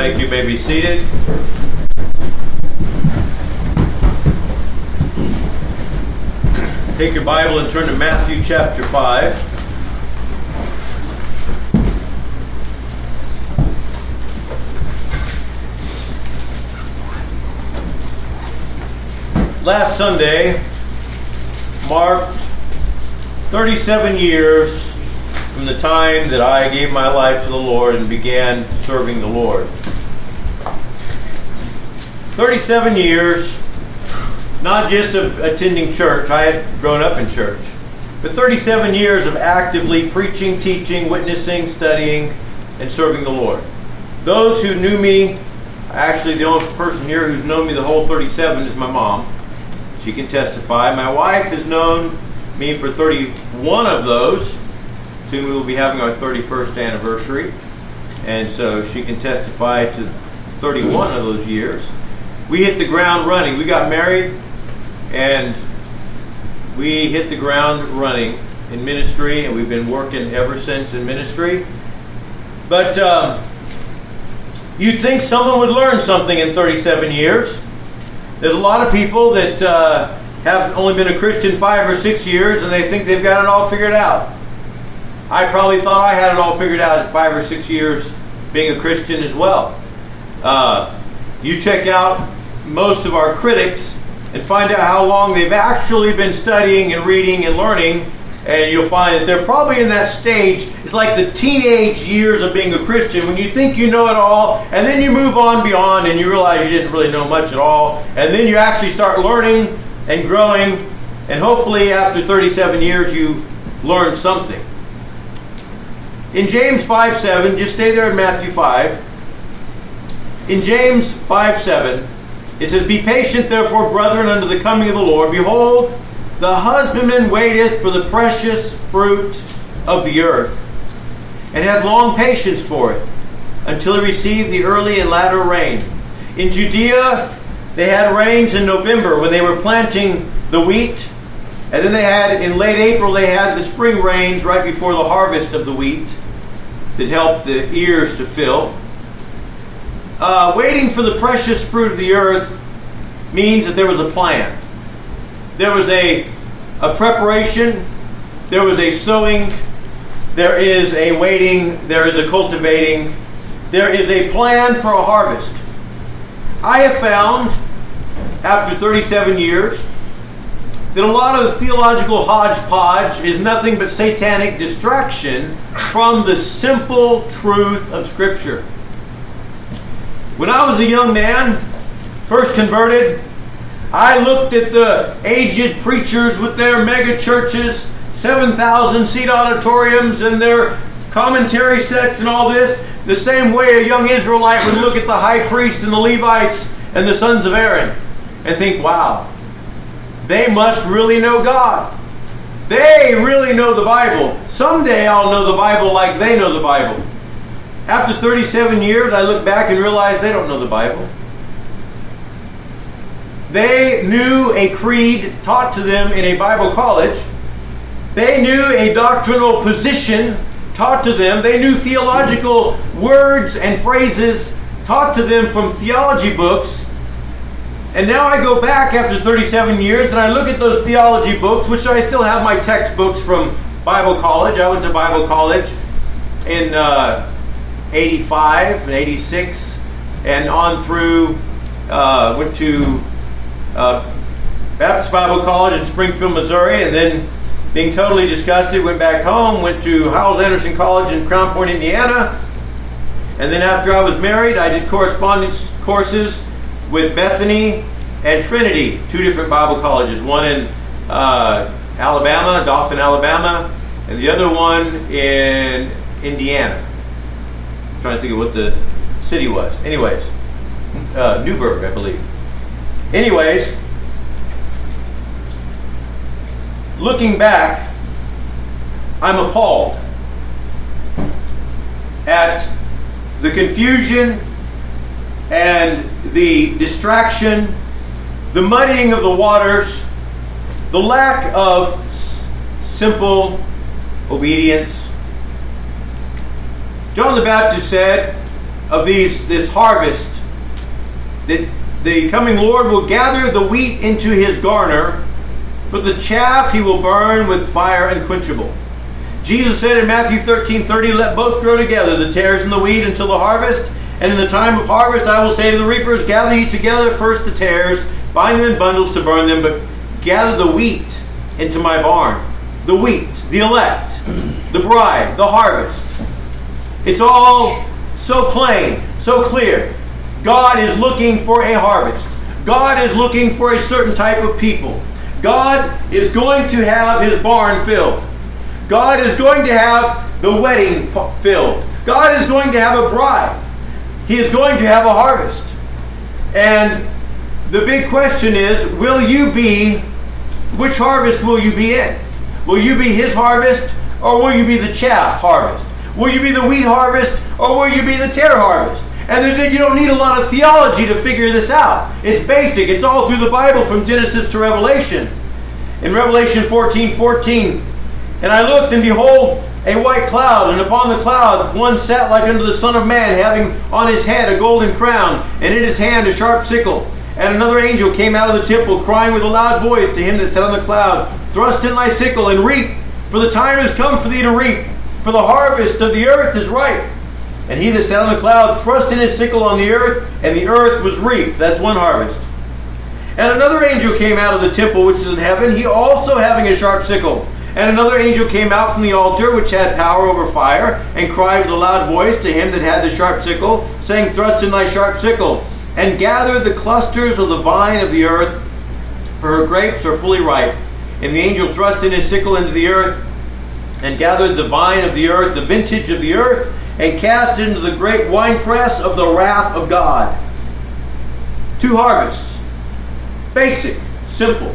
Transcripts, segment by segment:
Thank you. You may be seated. Take your Bible and turn to Matthew chapter 5. Last Sunday marked 37 years from the time that I gave my life to the Lord and began serving the Lord. 37 years, not just of attending church. I had grown up in church. But 37 years of actively preaching, teaching, witnessing, studying, and serving the Lord. Those who knew me, actually the only person here who's known me the whole 37 is my mom. She can testify. My wife has known me for 31 of those. Soon we will be having our 31st anniversary. And so she can testify to 31 of those years. We hit the ground running. We got married and we hit the ground running in ministry, and we've been working ever since in ministry. But you'd think someone would learn something in 37 years. There's a lot of people that have only been a Christian 5 or 6 years, and they think they've got it all figured out. I probably thought I had it all figured out at 5 or 6 years being a Christian as well. You check out most of our critics and find out how long they've actually been studying and reading and learning, and you'll find that they're probably in that stage. It's like the teenage years of being a Christian, when you think you know it all, and then you move on beyond and you realize you didn't really know much at all, and then you actually start learning and growing, and hopefully after 37 years you learn something. In James 5:7, just stay there in Matthew 5. In James 5:7, it says, "Be patient, therefore, brethren, unto the coming of the Lord. Behold, the husbandman waiteth for the precious fruit of the earth, and hath long patience for it, until he receive the early and latter rain." In Judea, they had rains in November when they were planting the wheat. And then they had, in late April, they had the spring rains right before the harvest of the wheat that helped the ears to fill. Waiting for the precious fruit of the earth means that there was a plan. There was a preparation. There was a sowing. There is a waiting. There is a cultivating. There is a plan for a harvest. I have found, after 37 years, that a lot of the theological hodgepodge is nothing but satanic distraction from the simple truth of Scripture. When I was a young man, first converted, I looked at the aged preachers with their mega churches, 7,000 seat auditoriums, and their commentary sets and all this, the same way a young Israelite would look at the high priest and the Levites and the sons of Aaron and think, wow, they must really know God. They really know the Bible. Someday I'll know the Bible like they know the Bible. After 37 years, I look back and realize they don't know the Bible. They knew a creed taught to them in a Bible college. They knew a doctrinal position taught to them. They knew theological words and phrases taught to them from theology books. And now I go back after 37 years and I look at those theology books, which I still have my textbooks from Bible college. I went to Bible college in 85 and 86 and on through, went to Baptist Bible College in Springfield, Missouri, and then being totally disgusted, went back home, went to Howells-Anderson College in Crown Point, Indiana, and then after I was married, I did correspondence courses with Bethany and Trinity, two different Bible colleges, one in Alabama, Dauphin, Alabama, and the other one in Indiana. I'm trying to think of what the city was. Anyways, Newburgh, I believe. Anyways, looking back, I'm appalled at the confusion and the distraction, the muddying of the waters, the lack of simple obedience. John the Baptist said, of this harvest, that the coming Lord will gather the wheat into his garner, but the chaff he will burn with fire unquenchable. Jesus said in Matthew 13:30, let both grow together, the tares and the wheat, until the harvest. And in the time of harvest I will say to the reapers, gather ye together first the tares, bind them in bundles to burn them, but gather the wheat into my barn. The wheat, the elect, the bride, the harvest. It's all so plain, so clear. God is looking for a harvest. God is looking for a certain type of people. God is going to have his barn filled. God is going to have the wedding filled. God is going to have a bride. He is going to have a harvest. And the big question is, which harvest will you be in? Will you be his harvest, or will you be the chaff harvest? Will you be the wheat harvest, or will you be the tare harvest? And you don't need a lot of theology to figure this out. It's basic. It's all through the Bible from Genesis to Revelation. In Revelation 14:14, and I looked, and behold, a white cloud, and upon the cloud one sat like unto the Son of Man, having on his head a golden crown, and in his hand a sharp sickle. And another angel came out of the temple, crying with a loud voice to him that sat on the cloud, thrust in thy sickle, and reap, for the time is come for thee to reap, for the harvest of the earth is ripe. And he that sat on the cloud thrust in his sickle on the earth, and the earth was reaped. That's one harvest. And another angel came out of the temple which is in heaven, he also having a sharp sickle. And another angel came out from the altar, which had power over fire, and cried with a loud voice to him that had the sharp sickle, saying, thrust in thy sharp sickle, and gather the clusters of the vine of the earth, for her grapes are fully ripe. And the angel thrust in his sickle into the earth, and gathered the vine of the earth, the vintage of the earth, and cast it into the great winepress of the wrath of God. Two harvests. Basic. Simple.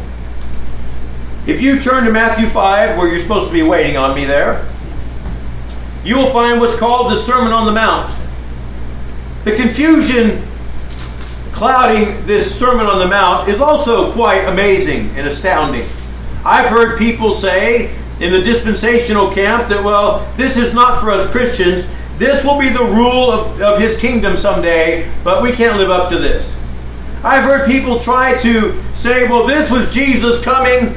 If you turn to Matthew 5, where you're supposed to be waiting on me there, you will find what's called the Sermon on the Mount. The confusion clouding this Sermon on the Mount is also quite amazing and astounding. I've heard people say in the dispensational camp that, well, this is not for us Christians. This will be the rule of his kingdom someday, but we can't live up to this. I've heard people try to say, well, this was Jesus coming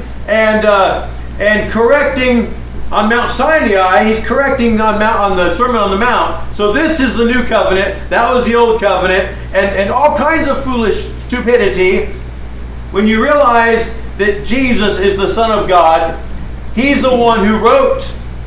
and correcting on Mount Sinai. He's correcting on the Sermon on the Mount. So this is the new covenant. That was the old covenant. And all kinds of foolish stupidity. When you realize that Jesus is the Son of God, he's the one who wrote,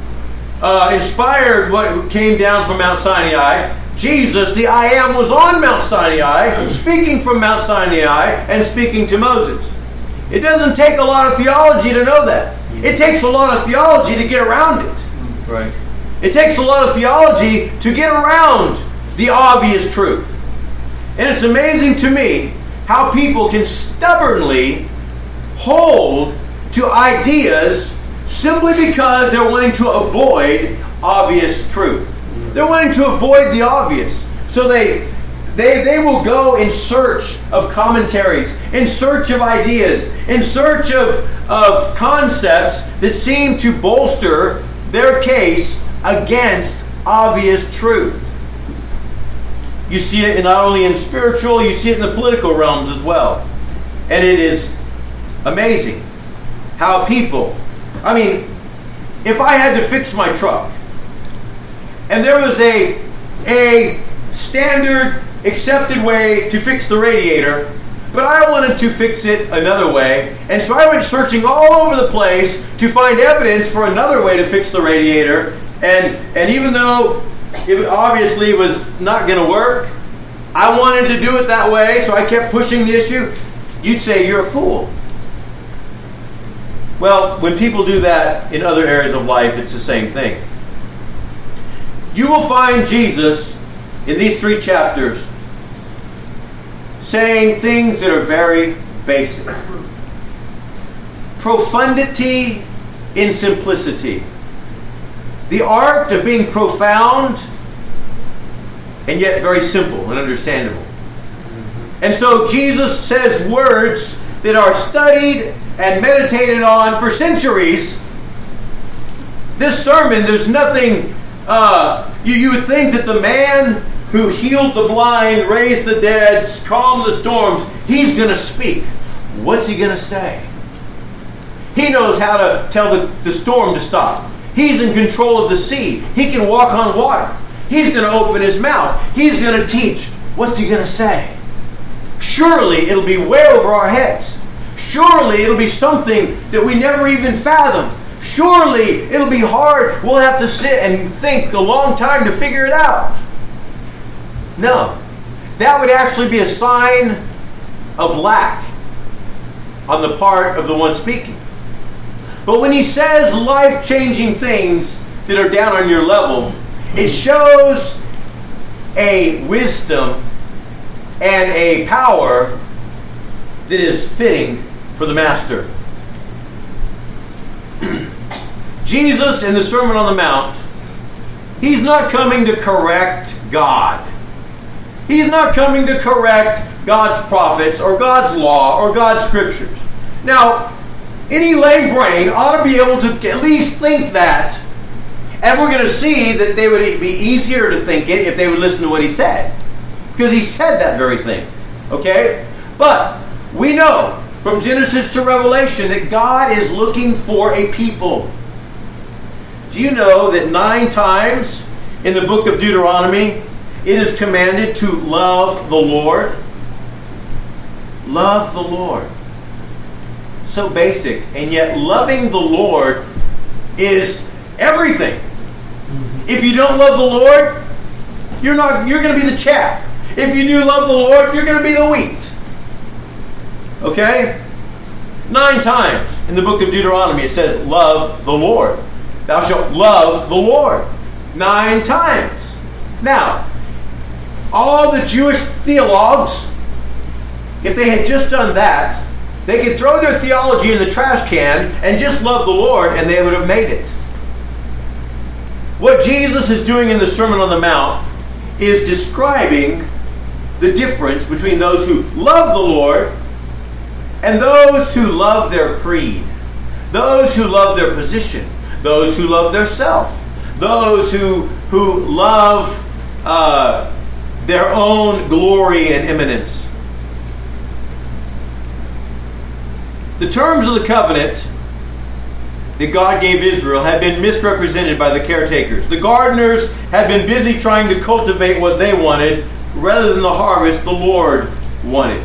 inspired what came down from Mount Sinai. Jesus, the I Am, was on Mount Sinai, speaking from Mount Sinai and speaking to Moses. It doesn't take a lot of theology to know that. It takes a lot of theology to get around it. Right. It takes a lot of theology to get around the obvious truth. And it's amazing to me how people can stubbornly hold to ideas simply because they're wanting to avoid obvious truth. They're wanting to avoid the obvious. So they will go in search of commentaries, in search of ideas, in search of concepts that seem to bolster their case against obvious truth. You see it not only in spiritual, you see it in the political realms as well. And it is amazing how people, if I had to fix my truck, and there was a standard accepted way to fix the radiator, but I wanted to fix it another way, and so I went searching all over the place to find evidence for another way to fix the radiator, and even though it obviously was not going to work, I wanted to do it that way, so I kept pushing the issue. You'd say you're a fool. Well, when people do that in other areas of life, it's the same thing. You will find Jesus in these 3 chapters saying things that are very basic. Profundity in simplicity. The art of being profound and yet very simple and understandable. And so Jesus says words that are studied and meditated on for centuries. This sermon, there's nothing... you would think that the man who healed the blind, raised the dead, calmed the storms, he's going to speak. What's he going to say? He knows how to tell the storm to stop. He's in control of the sea. He can walk on water. He's going to open his mouth. He's going to teach. What's he going to say? Surely it'll be way over our heads. Surely it'll be something that we never even fathom. Surely it'll be hard. We'll have to sit and think a long time to figure it out. No. That would actually be a sign of lack on the part of the one speaking. But when he says life-changing things that are down on your level, it shows a wisdom and a power that is fitting for the Master. Jesus in the Sermon on the Mount, he's not coming to correct God. He's not coming to correct God's prophets or God's law or God's scriptures. Now, any lay brain ought to be able to at least think that. And we're going to see that they would be easier to think it if they would listen to what he said. Because he said that very thing. Okay? But we know from Genesis to Revelation that God is looking for a people. Do you know that 9 times in the book of Deuteronomy it is commanded to love the Lord? Love the Lord. So basic, and yet loving the Lord is everything. If you don't love the Lord, you're going to be the chaff. If you do love the Lord, you're going to be the wheat. Okay? 9 times in the book of Deuteronomy it says, love the Lord. Thou shalt love the Lord. 9 times. Now, all the Jewish theologues, if they had just done that, they could throw their theology in the trash can and just love the Lord and they would have made it. What Jesus is doing in the Sermon on the Mount is describing the difference between those who love the Lord and those who love their creed, those who love their position, those who love their self, those who love their own glory and eminence. The terms of the covenant that God gave Israel had been misrepresented by the caretakers. The gardeners had been busy trying to cultivate what they wanted rather than the harvest the Lord wanted.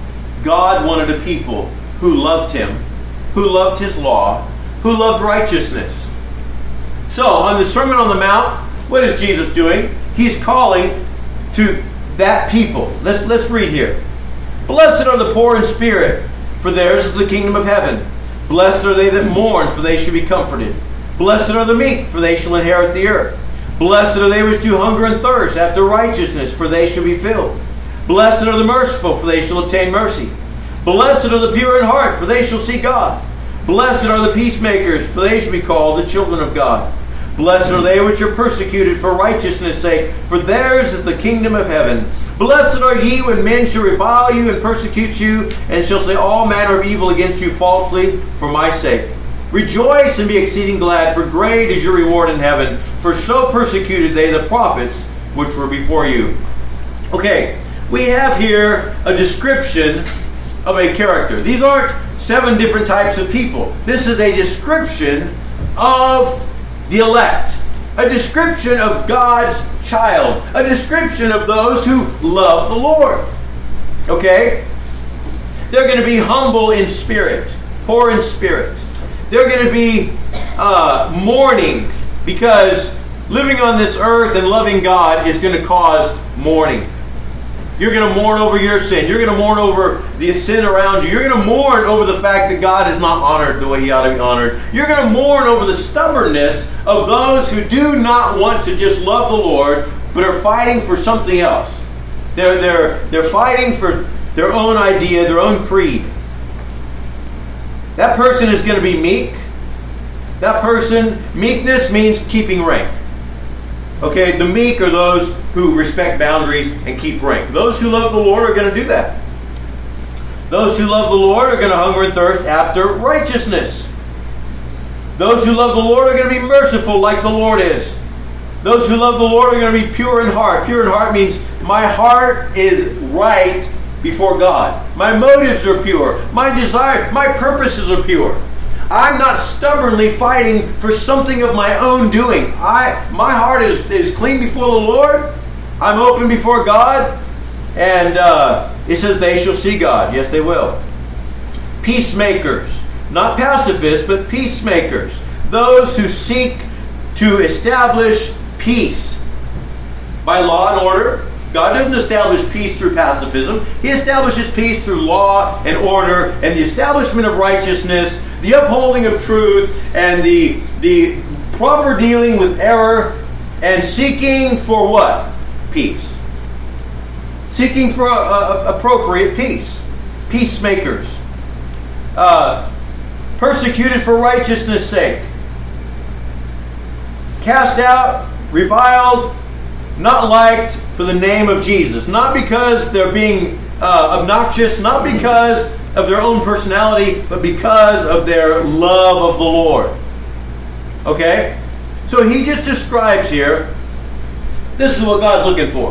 God wanted a people who loved Him, who loved His law, who loved righteousness. So, on the Sermon on the Mount, what is Jesus doing? He's calling to that people. Let's read here. Blessed are the poor in spirit, for theirs is the kingdom of heaven. Blessed are they that mourn, for they shall be comforted. Blessed are the meek, for they shall inherit the earth. Blessed are they which do hunger and thirst after righteousness, for they shall be filled. Blessed are the merciful, for they shall obtain mercy. Blessed are the pure in heart, for they shall see God. Blessed are the peacemakers, for they shall be called the children of God. Blessed are they which are persecuted for righteousness' sake, for theirs is the kingdom of heaven. Blessed are ye when men shall revile you and persecute you, and shall say all manner of evil against you falsely for my sake. Rejoice and be exceeding glad, for great is your reward in heaven. For so persecuted they the prophets which were before you. Okay, we have here a description of a character. These aren't 7 different types of people. This is a description of the elect. A description of God's child. A description of those who love the Lord. Okay? They're going to be humble in spirit. Poor in spirit. They're going to be mourning, because living on this earth and loving God is going to cause mourning. You're going to mourn over your sin. You're going to mourn over the sin around you. You're going to mourn over the fact that God is not honored the way He ought to be honored. You're going to mourn over the stubbornness of those who do not want to just love the Lord, but are fighting for something else. They're fighting for their own idea, their own creed. That person is going to be meek. That person, meekness means keeping rank. Okay, the meek are those who respect boundaries and keep rank. Those who love the Lord are going to do that. Those who love the Lord are going to hunger and thirst after righteousness. Those who love the Lord are going to be merciful like the Lord is. Those who love the Lord are going to be pure in heart. Pure in heart means my heart is right before God. My motives are pure. My desire, my purposes are pure. I'm not stubbornly fighting for something of my own doing. My heart is clean before the Lord. I'm open before God. And it says they shall see God. Yes, they will. Peacemakers. Not pacifists, but peacemakers. Those who seek to establish peace by law and order. God doesn't establish peace through pacifism. He establishes peace through law and order and the establishment of righteousness, the upholding of truth, and the proper dealing with error, and seeking for what? Peace. Seeking for appropriate peace. Peacemakers. Persecuted for righteousness' sake. Cast out, reviled, not liked for the name of Jesus. Not because they're being obnoxious, not because of their own personality, but because of their love of the Lord. Okay? So he just describes here, this is what God's looking for.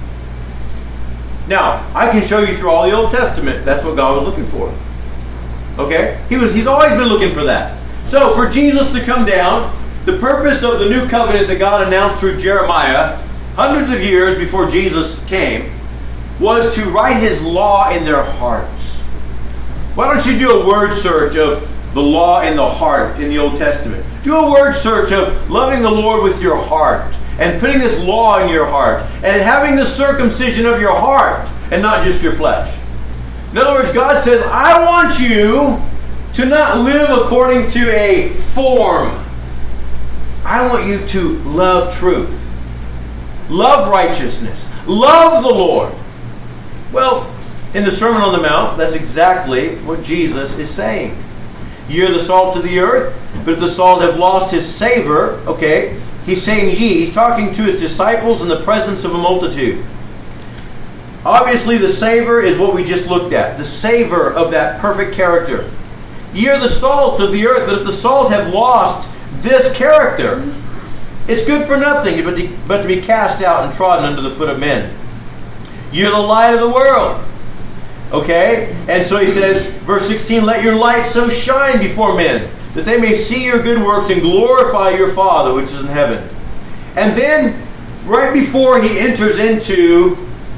Now, I can show you through all the Old Testament, that's what God was looking for. Okay? He's always been looking for that. So, for Jesus to come down, the purpose of the new covenant that God announced through Jeremiah, hundreds of years before Jesus came, was to write His law in their hearts. Why don't you do a word search of the law in the heart in the Old Testament? Do a word search of loving the Lord with your heart, and putting this law in your heart, and having the circumcision of your heart, and not just your flesh. In other words, God says, I want you to not live according to a form. I want you to love truth. Love righteousness. Love the Lord. Well, in the Sermon on the Mount, that's exactly what Jesus is saying. Ye are the salt of the earth, but if the salt have lost his savor, okay, he's saying ye. He's talking to his disciples in the presence of a multitude. Obviously, the savor is what we just looked at. The savor of that perfect character. Ye are the salt of the earth, but if the salt have lost this character, it's good for nothing but to be cast out and trodden under the foot of men. Ye are the light of the world. Okay? And so he says, verse 16, let your light so shine before men, that they may see your good works and glorify your Father which is in heaven. And then, right before he enters into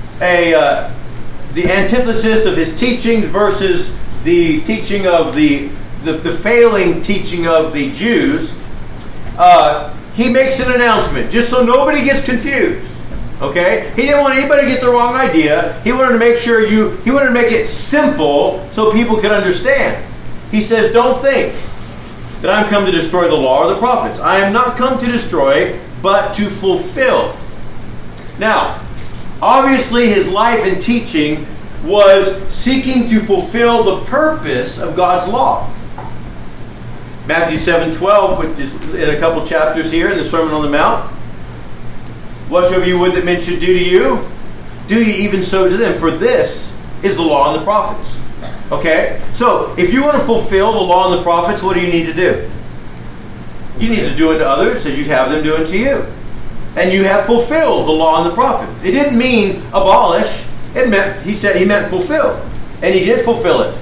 the antithesis of his teachings versus the teaching of the failing teaching of the Jews, he makes an announcement, just so nobody gets confused. Okay? He didn't want anybody to get the wrong idea. He wanted to make sure he wanted to make it simple so people could understand. He says, don't think that I'm come to destroy the law or the prophets. I am not come to destroy, but to fulfill. Now, obviously his life and teaching was seeking to fulfill the purpose of God's law. Matthew 7:12, which is in a couple chapters here in the Sermon on the Mount. Whatsoever you would that men should do to you, do ye even so to them. For this is the law and the prophets. Okay? So, if you want to fulfill the law and the prophets, what do you need to do? You need to do it to others as you'd have them do it to you. And you have fulfilled the law and the prophets. It didn't mean abolish. It meant, he meant fulfill. And he did fulfill it.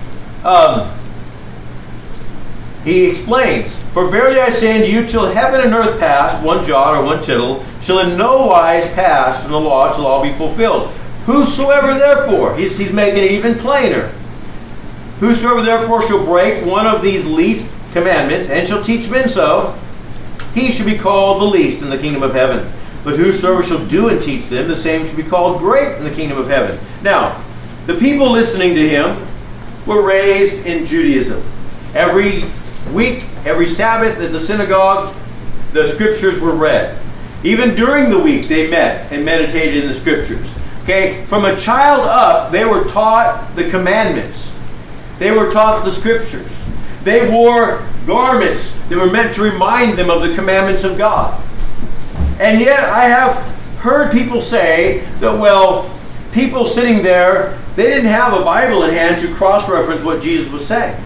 He explains, for verily I say unto you, till heaven and earth pass, one jot or one tittle, shall in no wise pass from the law, it shall all be fulfilled. Whosoever therefore, he's making it even plainer. Whosoever therefore shall break one of these least commandments, and shall teach men so, he shall be called the least in the kingdom of heaven. But whosoever shall do and teach them, the same shall be called great in the kingdom of heaven. Now, the people listening to him were raised in Judaism. Every week, every Sabbath at the synagogue, the scriptures were read. Even during the week, they met and meditated in the scriptures. Okay, from a child up, they were taught the commandments. They were taught the scriptures. They wore garments that were meant to remind them of the commandments of God. And yet, I have heard people say that, well, people sitting there, they didn't have a Bible in hand to cross-reference what Jesus was saying.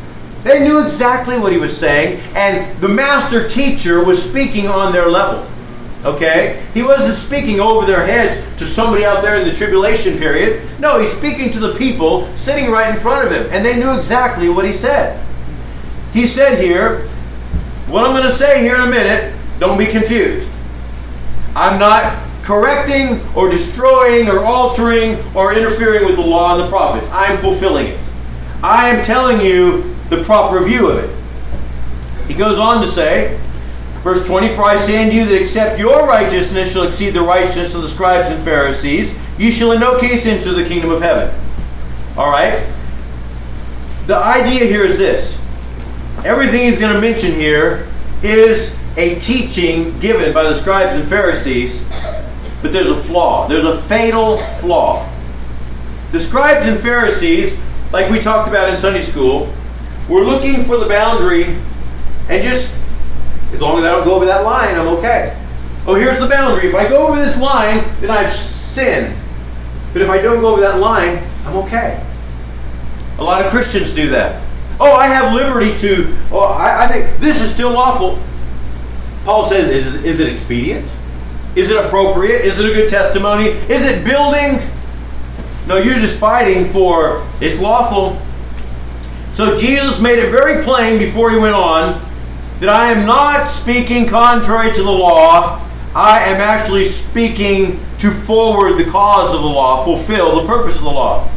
They knew exactly what he was saying, and the master teacher was speaking on their level. Okay? He wasn't speaking over their heads to somebody out there in the tribulation period. No, he's speaking to the people sitting right in front of him. And they knew exactly what he said. He said here, what I'm going to say here in a minute, don't be confused. I'm not correcting or destroying or altering or interfering with the law and the prophets. I'm fulfilling it. I am telling you the proper view of it. He goes on to say, verse 20, for I say unto you that except your righteousness shall exceed the righteousness of the scribes and Pharisees, you shall in no case enter the kingdom of heaven. Alright? The idea here is this. Everything he's going to mention here is a teaching given by the scribes and Pharisees, but there's a flaw. There's a fatal flaw. The scribes and Pharisees, like we talked about in Sunday school, were looking for the boundary and just, as long as I don't go over that line, I'm okay. Oh, here's the boundary. If I go over this line, then I've sinned. But if I don't go over that line, I'm okay. A lot of Christians do that. Oh, I have liberty to, I think this is still lawful. Paul says, is it expedient? Is it appropriate? Is it a good testimony? Is it building? No, you're just fighting for, it's lawful. So Jesus made it very plain before he went on that I am not speaking contrary to the law. I am actually speaking to forward the cause of the law, fulfill the purpose of the law.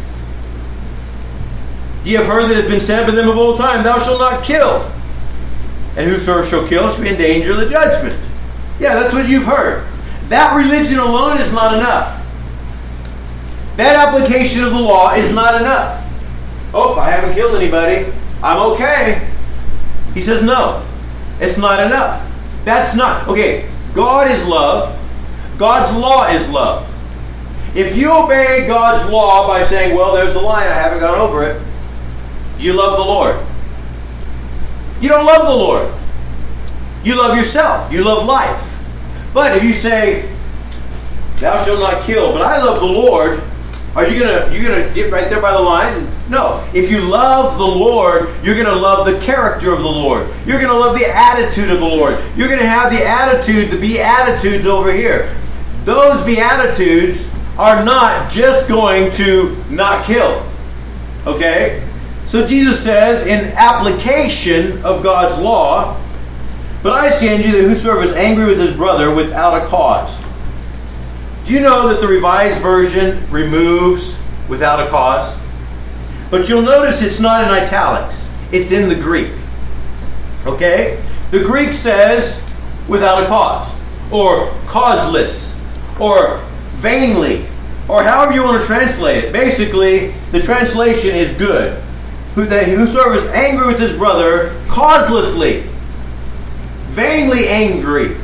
Ye have heard that it has been said by them of old time, thou shalt not kill. And whosoever shall kill shall be in danger of the judgment. Yeah, that's what you've heard. That religion alone is not enough. That application of the law is not enough. Oh, I haven't killed anybody, I'm okay. He says no, it's not enough. That's not, okay, God is love. God's law is love. If you obey God's law by saying, well, there's the line, I haven't gone over it, you love the Lord. You don't love the Lord. You love yourself. You love life. But if you say, thou shalt not kill, but I love the Lord, are you gonna get right there by the line? No. If you love the Lord, you're going to love the character of the Lord. You're going to love the attitude of the Lord. You're going to have the attitude, the beatitudes over here. Those beatitudes are not just going to not kill. Okay? So Jesus says, in application of God's law, but I say unto you that whosoever is angry with his brother without a cause. Do you know that the Revised Version removes without a cause? But you'll notice it's not in italics. It's in the Greek. Okay? The Greek says without a cause, or causeless, or vainly, or however you want to translate it. Basically, the translation is good. Whosoever is angry with his brother causelessly, vainly angry,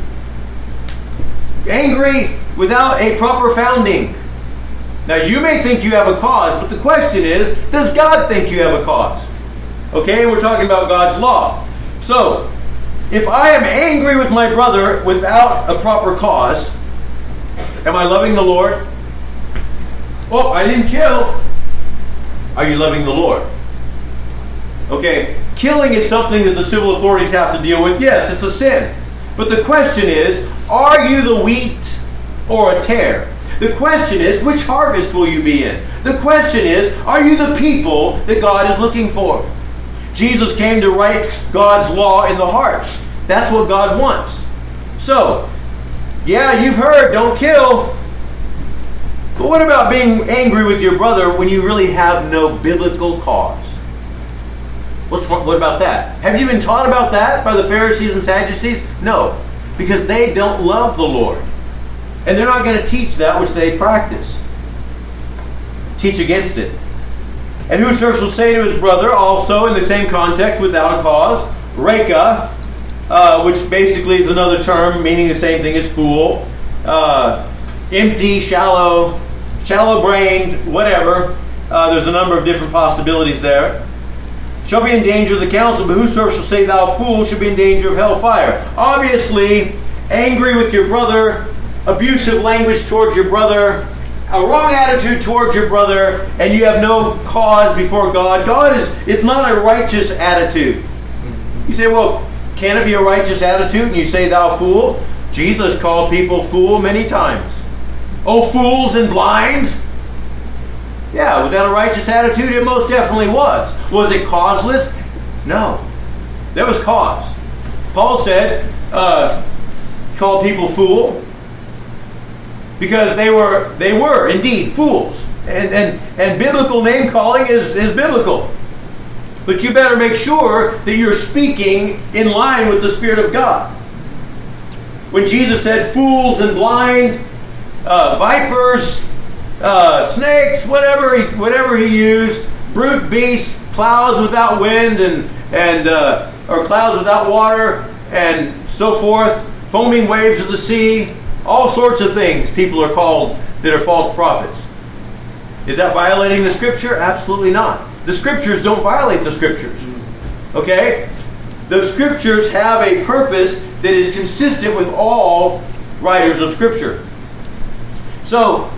angry without a proper founding. Now you may think you have a cause, but the question is, does God think you have a cause? Okay, we're talking about God's law. So, if I am angry with my brother without a proper cause, am I loving the Lord? Oh, I didn't kill. Are you loving the Lord? Okay, killing is something that the civil authorities have to deal with. Yes, it's a sin. But the question is, are you the wheat or a tare? The question is, which harvest will you be in? The question is, are you the people that God is looking for? Jesus came to write God's law in the hearts. That's what God wants. So, yeah, you've heard, don't kill. But what about being angry with your brother when you really have no biblical cause? What about that? Have you been taught about that by the Pharisees and Sadducees? No, because they don't love the Lord. And they're not going to teach that which they practice. Teach against it. And whosoever shall say to his brother, also in the same context, without a cause, reka, which basically is another term meaning the same thing as fool, empty, shallow-brained, whatever. There's a number of different possibilities there. Shall be in danger of the council, but whosoever shall say thou fool shall be in danger of hellfire. Obviously, angry with your brother, abusive language towards your brother, a wrong attitude towards your brother, and you have no cause before God. It's not a righteous attitude. You say, well, can it be a righteous attitude? And you say thou fool? Jesus called people fool many times. Oh, fools and blind! Yeah, was that a righteous attitude? It most definitely was. Was it causeless? No. There was cause. Paul said, called people fool, because they were indeed fools. And biblical name calling is biblical. But you better make sure that you're speaking in line with the Spirit of God. When Jesus said fools and blind, vipers, snakes, whatever he used, brute beasts, clouds without wind, or clouds without water, and so forth, foaming waves of the sea, all sorts of things people are called that are false prophets. Is that violating the Scripture? Absolutely not. The Scriptures don't violate the Scriptures. Okay? The Scriptures have a purpose that is consistent with all writers of Scripture. So,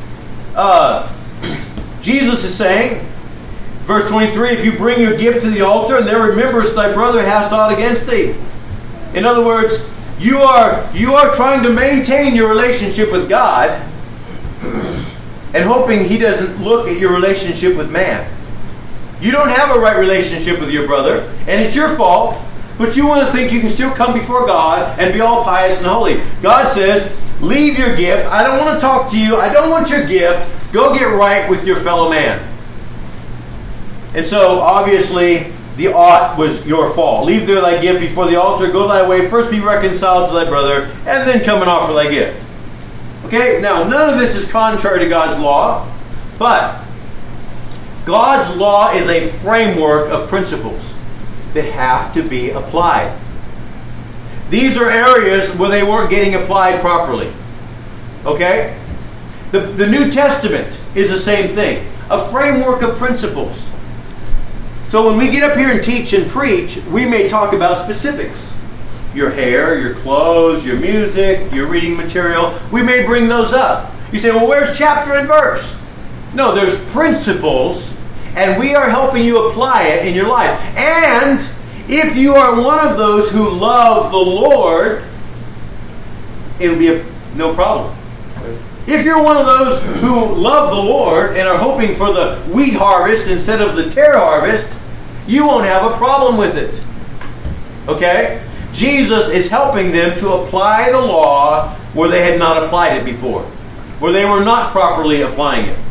Jesus is saying, verse 23, if you bring your gift to the altar and there rememberest thy brother hast aught against thee. In other words, you are trying to maintain your relationship with God and hoping He doesn't look at your relationship with man. You don't have a right relationship with your brother, and it's your fault, but you want to think you can still come before God and be all pious and holy. God says, leave your gift. I don't want to talk to you. I don't want your gift. Go get right with your fellow man. And so, obviously, the ought was your fault. Leave there thy gift before the altar. Go thy way. First be reconciled to thy brother, and then come and offer thy gift. Okay? Now, none of this is contrary to God's law, but God's law is a framework of principles that have to be applied. These are areas where they weren't getting applied properly. Okay? The New Testament is the same thing. A framework of principles. So when we get up here and teach and preach, we may talk about specifics. Your hair, your clothes, your music, your reading material. We may bring those up. You say, well, where's chapter and verse? No, there's principles, and we are helping you apply it in your life. And if you are one of those who love the Lord, it'll be no problem. If you're one of those who love the Lord and are hoping for the wheat harvest instead of the tare harvest, you won't have a problem with it. Okay? Jesus is helping them to apply the law where they had not applied it before, where they were not properly applying it.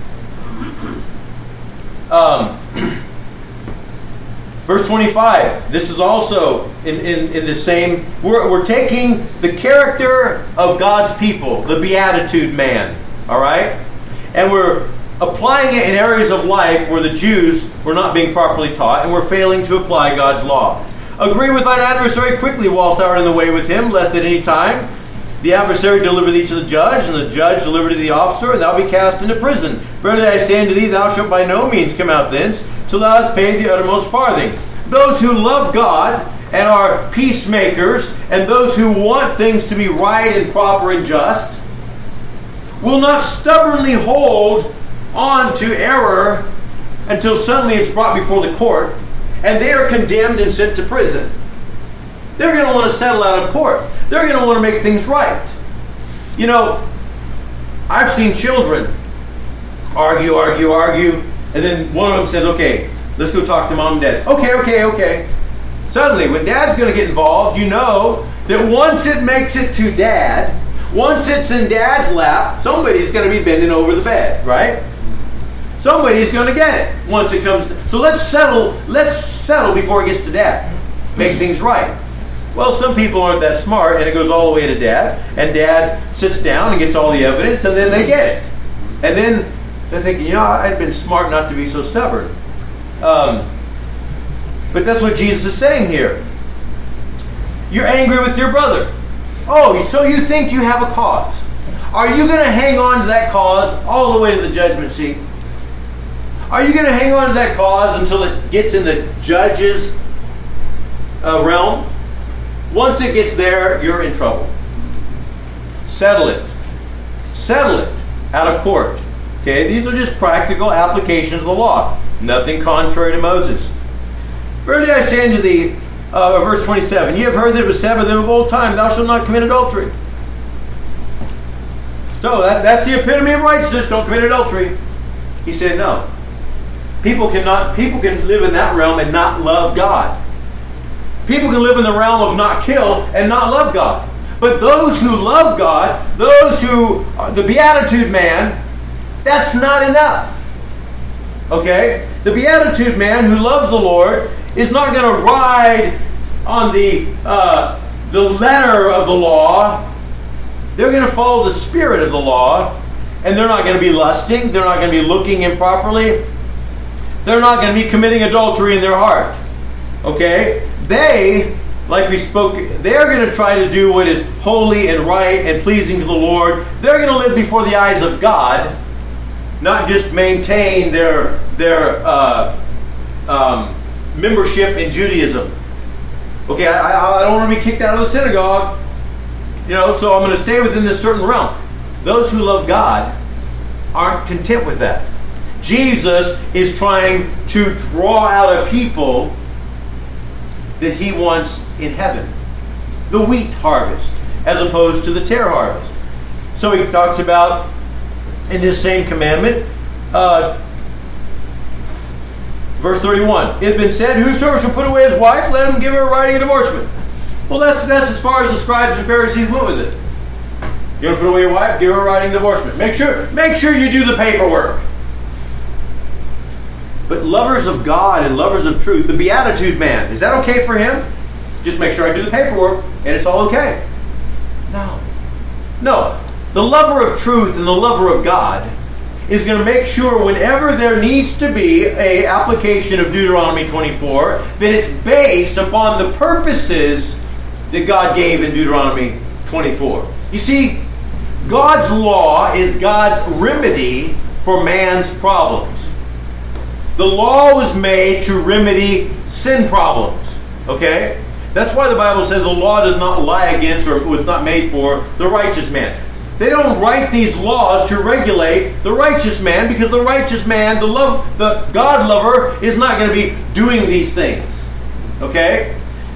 Verse 25, this is also in the same, we're taking the character of God's people, the beatitude man, all right? And we're applying it in areas of life where the Jews were not being properly taught and were failing to apply God's law. Agree with thine adversary quickly whilst thou art in the way with him, lest at any time the adversary deliver thee to the judge, and the judge deliver to the officer, and thou be cast into prison. Verily I say unto thee, thou shalt by no means come out thence, till thou hast paid the uttermost farthing. Those who love God and are peacemakers, and those who want things to be right and proper and just, will not stubbornly hold on to error until suddenly it's brought before the court, and they are condemned and sent to prison. They're going to want to settle out of court. They're going to want to make things right. You know, I've seen children argue, and then one of them says, okay, let's go talk to mom and dad. Okay. Suddenly, when dad's going to get involved, you know that once it makes it to dad, once it's in dad's lap, somebody's going to be bending over the bed, right? Somebody's going to get it once it comes to... So let's settle before it gets to dad. Make things right. Well, some people aren't that smart, and it goes all the way to dad, and dad sits down and gets all the evidence, and then they get it. And then they're thinking, you know, I'd been smart not to be so stubborn. But that's what Jesus is saying here. You're angry with your brother. Oh, so you think you have a cause. Are you going to hang on to that cause all the way to the judgment seat? Are you going to hang on to that cause until it gets in the judge's realm? Once it gets there, you're in trouble. Settle it. Settle it out of court. Okay, these are just practical applications of the law. Nothing contrary to Moses. Verily I say unto thee, verse 27, ye have heard that it was said of them of old time, thou shalt not commit adultery. So that's the epitome of righteousness. Don't commit adultery. He said no. People can live in that realm and not love God. People can live in the realm of not kill and not love God. But those who love God, those who are the Beatitude man, that's not enough. Okay? The Beatitude man who loves the Lord is not going to ride on the letter of the law. They're going to follow the spirit of the law, and they're not going to be lusting. They're not going to be looking improperly. They're not going to be committing adultery in their heart. Okay? They, like we spoke, they're going to try to do what is holy and right and pleasing to the Lord. They're going to live before the eyes of God, not just maintain their membership in Judaism. Okay, I don't want to be kicked out of the synagogue, so I'm going to stay within this certain realm. Those who love God aren't content with that. Jesus is trying to draw out a people that he wants in heaven. The wheat harvest, as opposed to the tare harvest. So he talks about, in this same commandment, verse 31, it has been said, whosoever shall put away his wife, let him give her a writing of divorcement. Well, that's as far as the scribes and Pharisees went with it. You want to put away your wife, give her a writing of divorcement. Make sure you do the paperwork. But lovers of God and lovers of truth, the Beatitude man, is that okay for him? Just make sure I do the paperwork and it's all okay. No. The lover of truth and the lover of God is going to make sure whenever there needs to be an application of Deuteronomy 24, that it's based upon the purposes that God gave in Deuteronomy 24. You see, God's law is God's remedy for man's problems. The law was made to remedy sin problems. Okay? That's why the Bible says the law does not lie against, or was not made for, the righteous man. They don't write these laws to regulate the righteous man, because the righteous man, the God lover, is not going to be doing these things. Okay?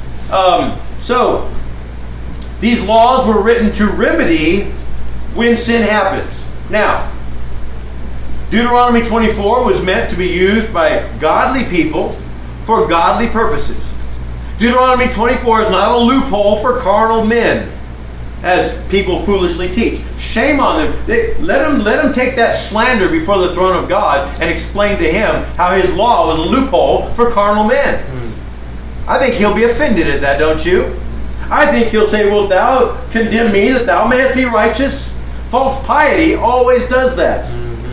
So, these laws were written to remedy when sin happens. Now, Deuteronomy 24 was meant to be used by godly people for godly purposes. Deuteronomy 24 is not a loophole for carnal men, as people foolishly teach. Shame on them. Let them take that slander before the throne of God and explain to him how his law was a loophole for carnal men. I think he'll be offended at that, don't you? I think he'll say, "Wilt thou condemn me that thou mayest be righteous?" False piety always does that.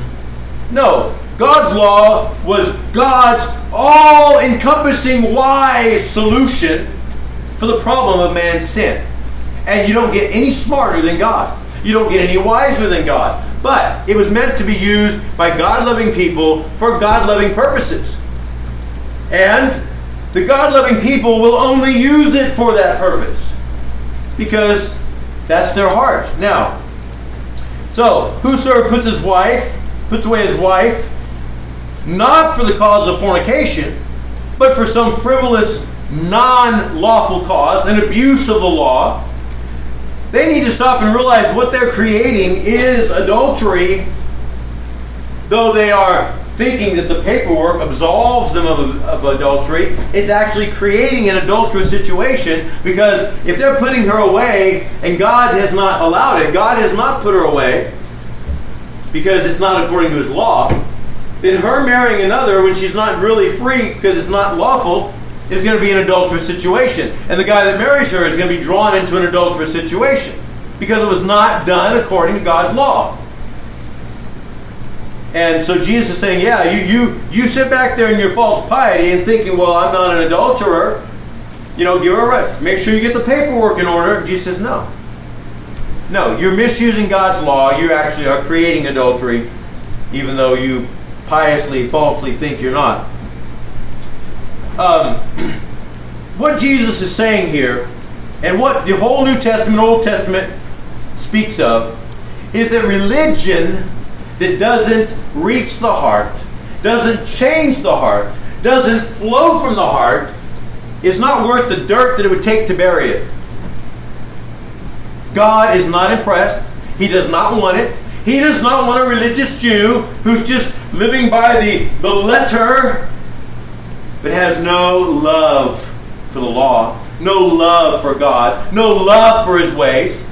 No, God's law was God's all-encompassing, wise solution for the problem of man's sin. And you don't get any smarter than God. You don't get any wiser than God. But it was meant to be used by God-loving people for God-loving purposes. And the God-loving people will only use it for that purpose, because that's their heart. Now, so whosoever puts away his wife, not for the cause of fornication, but for some frivolous, non-lawful cause, an abuse of the law, they need to stop and realize what they're creating is adultery, though they are thinking that the paperwork absolves them of adultery. It's actually creating an adulterous situation, because if they're putting her away and God has not allowed it, God has not put her away because it's not according to his law, then her marrying another when she's not really free because it's not lawful is going to be an adulterous situation. And the guy that marries her is going to be drawn into an adulterous situation because it was not done according to God's law. And so Jesus is saying, yeah, you sit back there in your false piety and thinking, well, I'm not an adulterer. Give her a right. Make sure you get the paperwork in order. Jesus says, no. No, you're misusing God's law. You actually are creating adultery, even though you piously, falsely think you're not. What Jesus is saying here, and what the whole New Testament, Old Testament speaks of, is that religion that doesn't reach the heart, doesn't change the heart, doesn't flow from the heart, is not worth the dirt that it would take to bury it. God is not impressed. He does not want it. He does not want a religious Jew who's just living by the letter, but has no love for the law, no love for God, no love for His ways.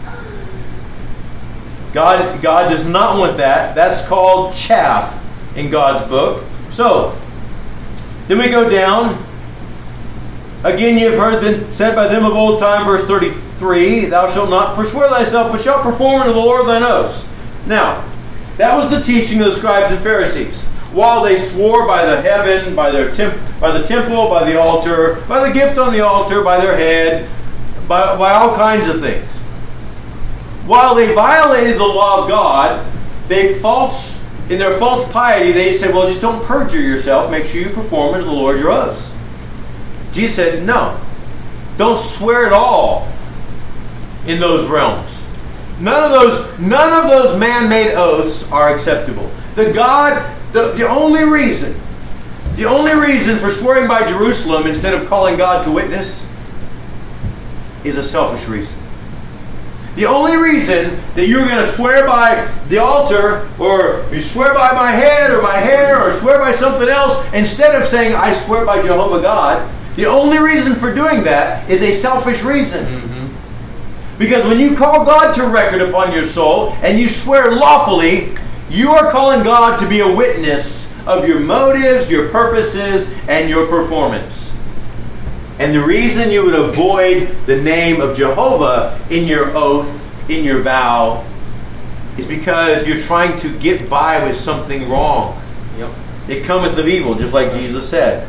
God does not want that. That's called chaff in God's book. So, then we go down. Again, you have heard it said by them of old time, verse 33, Thou shalt not forswear thyself, but shalt perform unto the Lord thine oaths. Now, that was the teaching of the scribes and Pharisees. While they swore by the heaven, by the temple, by the altar, by the gift on the altar, by their head, by all kinds of things. While they violated the law of God, in their false piety, they said, well, just don't perjure yourself. Make sure you perform unto the Lord your oaths. Jesus said, no. Don't swear at all in those realms. None of those man-made oaths are acceptable. The only reason for swearing by Jerusalem instead of calling God to witness is a selfish reason. The only reason that you're going to swear by the altar, or you swear by my head or my hair, or swear by something else, instead of saying, I swear by Jehovah God, the only reason for doing that is a selfish reason. Mm-hmm. Because when you call God to record upon your soul, and you swear lawfully, you are calling God to be a witness of your motives, your purposes, and your performance. And the reason you would avoid the name of Jehovah in your oath, in your vow, is because you're trying to get by with something wrong. Yep. It cometh of evil, just like Jesus said.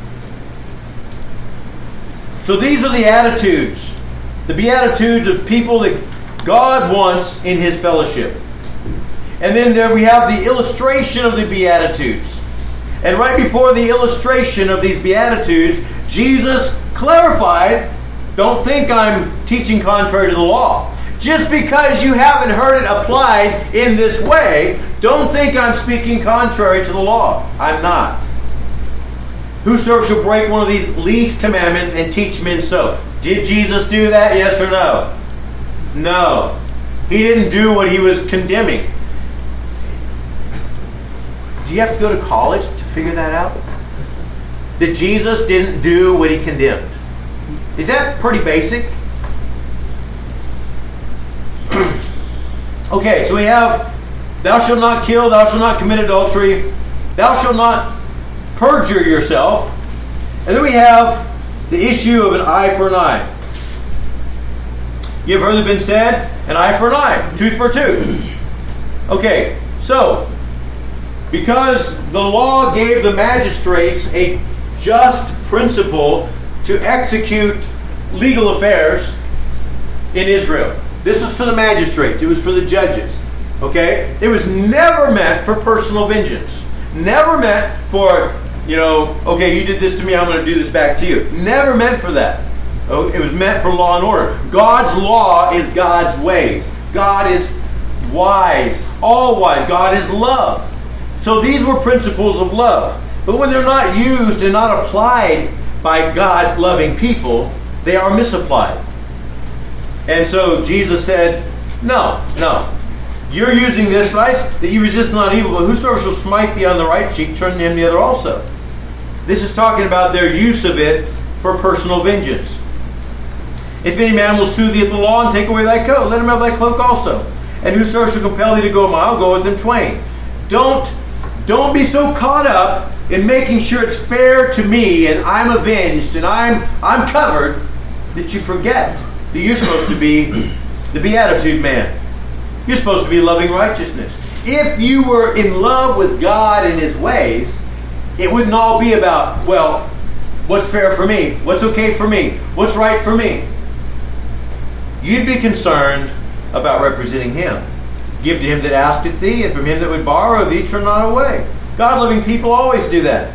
So these are the attitudes, the beatitudes of people that God wants in His fellowship. And then there we have the illustration of the Beatitudes. And right before the illustration of these Beatitudes, Jesus clarified, don't think I'm teaching contrary to the law. Just because you haven't heard it applied in this way, don't think I'm speaking contrary to the law. I'm not. Whosoever shall break one of these least commandments and teach men so. Did Jesus do that? Yes or no? No. He didn't do what He was condemning. Do you have to go to college to figure that out? That Jesus didn't do what He condemned. Is that pretty basic? Okay, so we have, thou shalt not kill, thou shalt not commit adultery, thou shalt not perjure yourself. And then we have the issue of an eye for an eye. You have heard it been said, an eye for an eye, tooth for a tooth. Okay, so, because the law gave the magistrates a just principle to execute legal affairs in Israel. This was for the magistrates. It was for the judges. Okay? It was never meant for personal vengeance. Never meant for, okay, you did this to me, I'm going to do this back to you. Never meant for that. Oh, it was meant for law and order. God's law is God's ways. God is wise, all wise. God is love. So these were principles of love. But when they're not used and not applied by God-loving people, they are misapplied. And so Jesus said, no. You're using this advice that you resist not evil, but whosoever shall smite thee on the right cheek, turn to him the other also. This is talking about their use of it for personal vengeance. If any man will sue thee at the law and take away thy coat, let him have thy cloak also. And whosoever shall compel thee to go a mile, go with him twain. Don't be so caught up in making sure it's fair to me and I'm avenged and I'm covered that you forget that you're supposed to be the beatitude man. You're supposed to be loving righteousness. If you were in love with God and His ways, it wouldn't all be about, well, what's fair for me? What's okay for me? What's right for me? You'd be concerned about representing Him. Give to him that asketh thee, and from him that would borrow thee, turn not away. God-loving people always do that.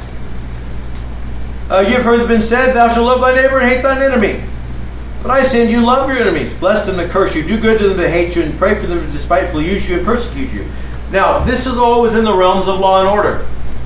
You've heard it been said, thou shalt love thy neighbor and hate thine enemy. But I say unto you, love your enemies, bless them that curse you, do good to them that hate you, and pray for them that despitefully use you and persecute you. Now, this is all within the realms of law and order.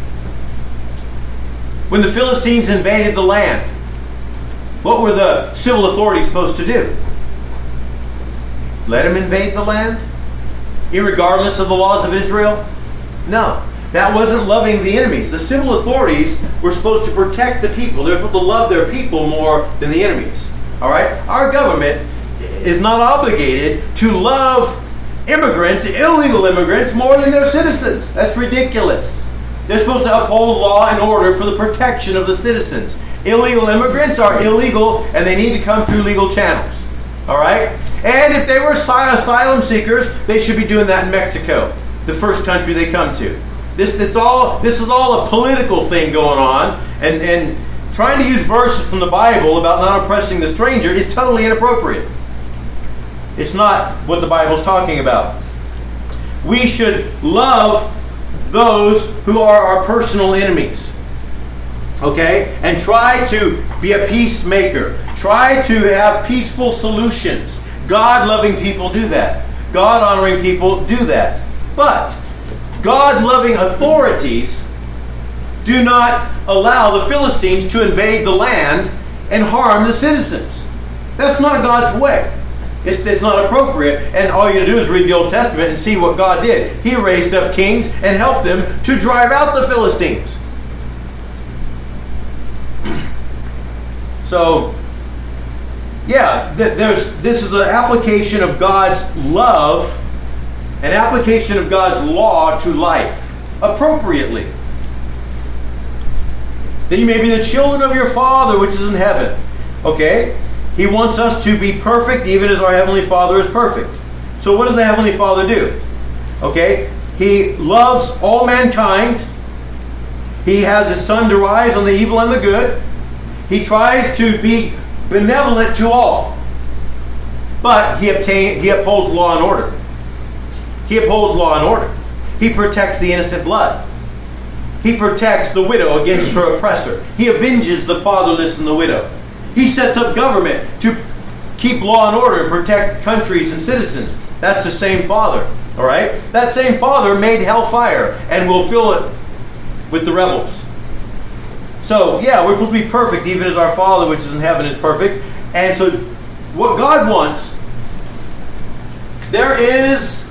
When the Philistines invaded the land, what were the civil authorities supposed to do? Let them invade the land? irregardless of the laws of Israel? No. That wasn't loving the enemies. The civil authorities were supposed to protect the people. They were supposed to love their people more than the enemies. All right? Our government is not obligated to love immigrants, illegal immigrants, more than their citizens. That's ridiculous. They're supposed to uphold law and order for the protection of the citizens. Illegal immigrants are illegal, and they need to come through legal channels. All right? And if they were asylum seekers, they should be doing that in Mexico, the first country they come to. This is all a political thing going on, and trying to use verses from the Bible about not oppressing the stranger is totally inappropriate. It's not what the Bible's talking about. We should love those who are our personal enemies. Okay? And try to be a peacemaker. Try to have peaceful solutions. God-loving people do that. God-honoring people do that. But God-loving authorities do not allow the Philistines to invade the land and harm the citizens. That's not God's way. It's not appropriate. And all you got to do is read the Old Testament and see what God did. He raised up kings and helped them to drive out the Philistines. So, yeah, this is an application of God's love, an application of God's law to life, appropriately. That you may be the children of your Father which is in heaven. Okay? He wants us to be perfect even as our Heavenly Father is perfect. So what does the Heavenly Father do? Okay? He loves all mankind. He has His Son to rise on the evil and the good. He tries to be benevolent to all. But He upholds law and order. He upholds law and order. He protects the innocent blood. He protects the widow against her oppressor. He avenges the fatherless and the widow. He sets up government to keep law and order and protect countries and citizens. That's the same Father. All right? That same Father made hellfire and will fill it with the rebels. So, yeah, we're supposed to be perfect even as our Father which is in heaven is perfect. And so, what God wants, there is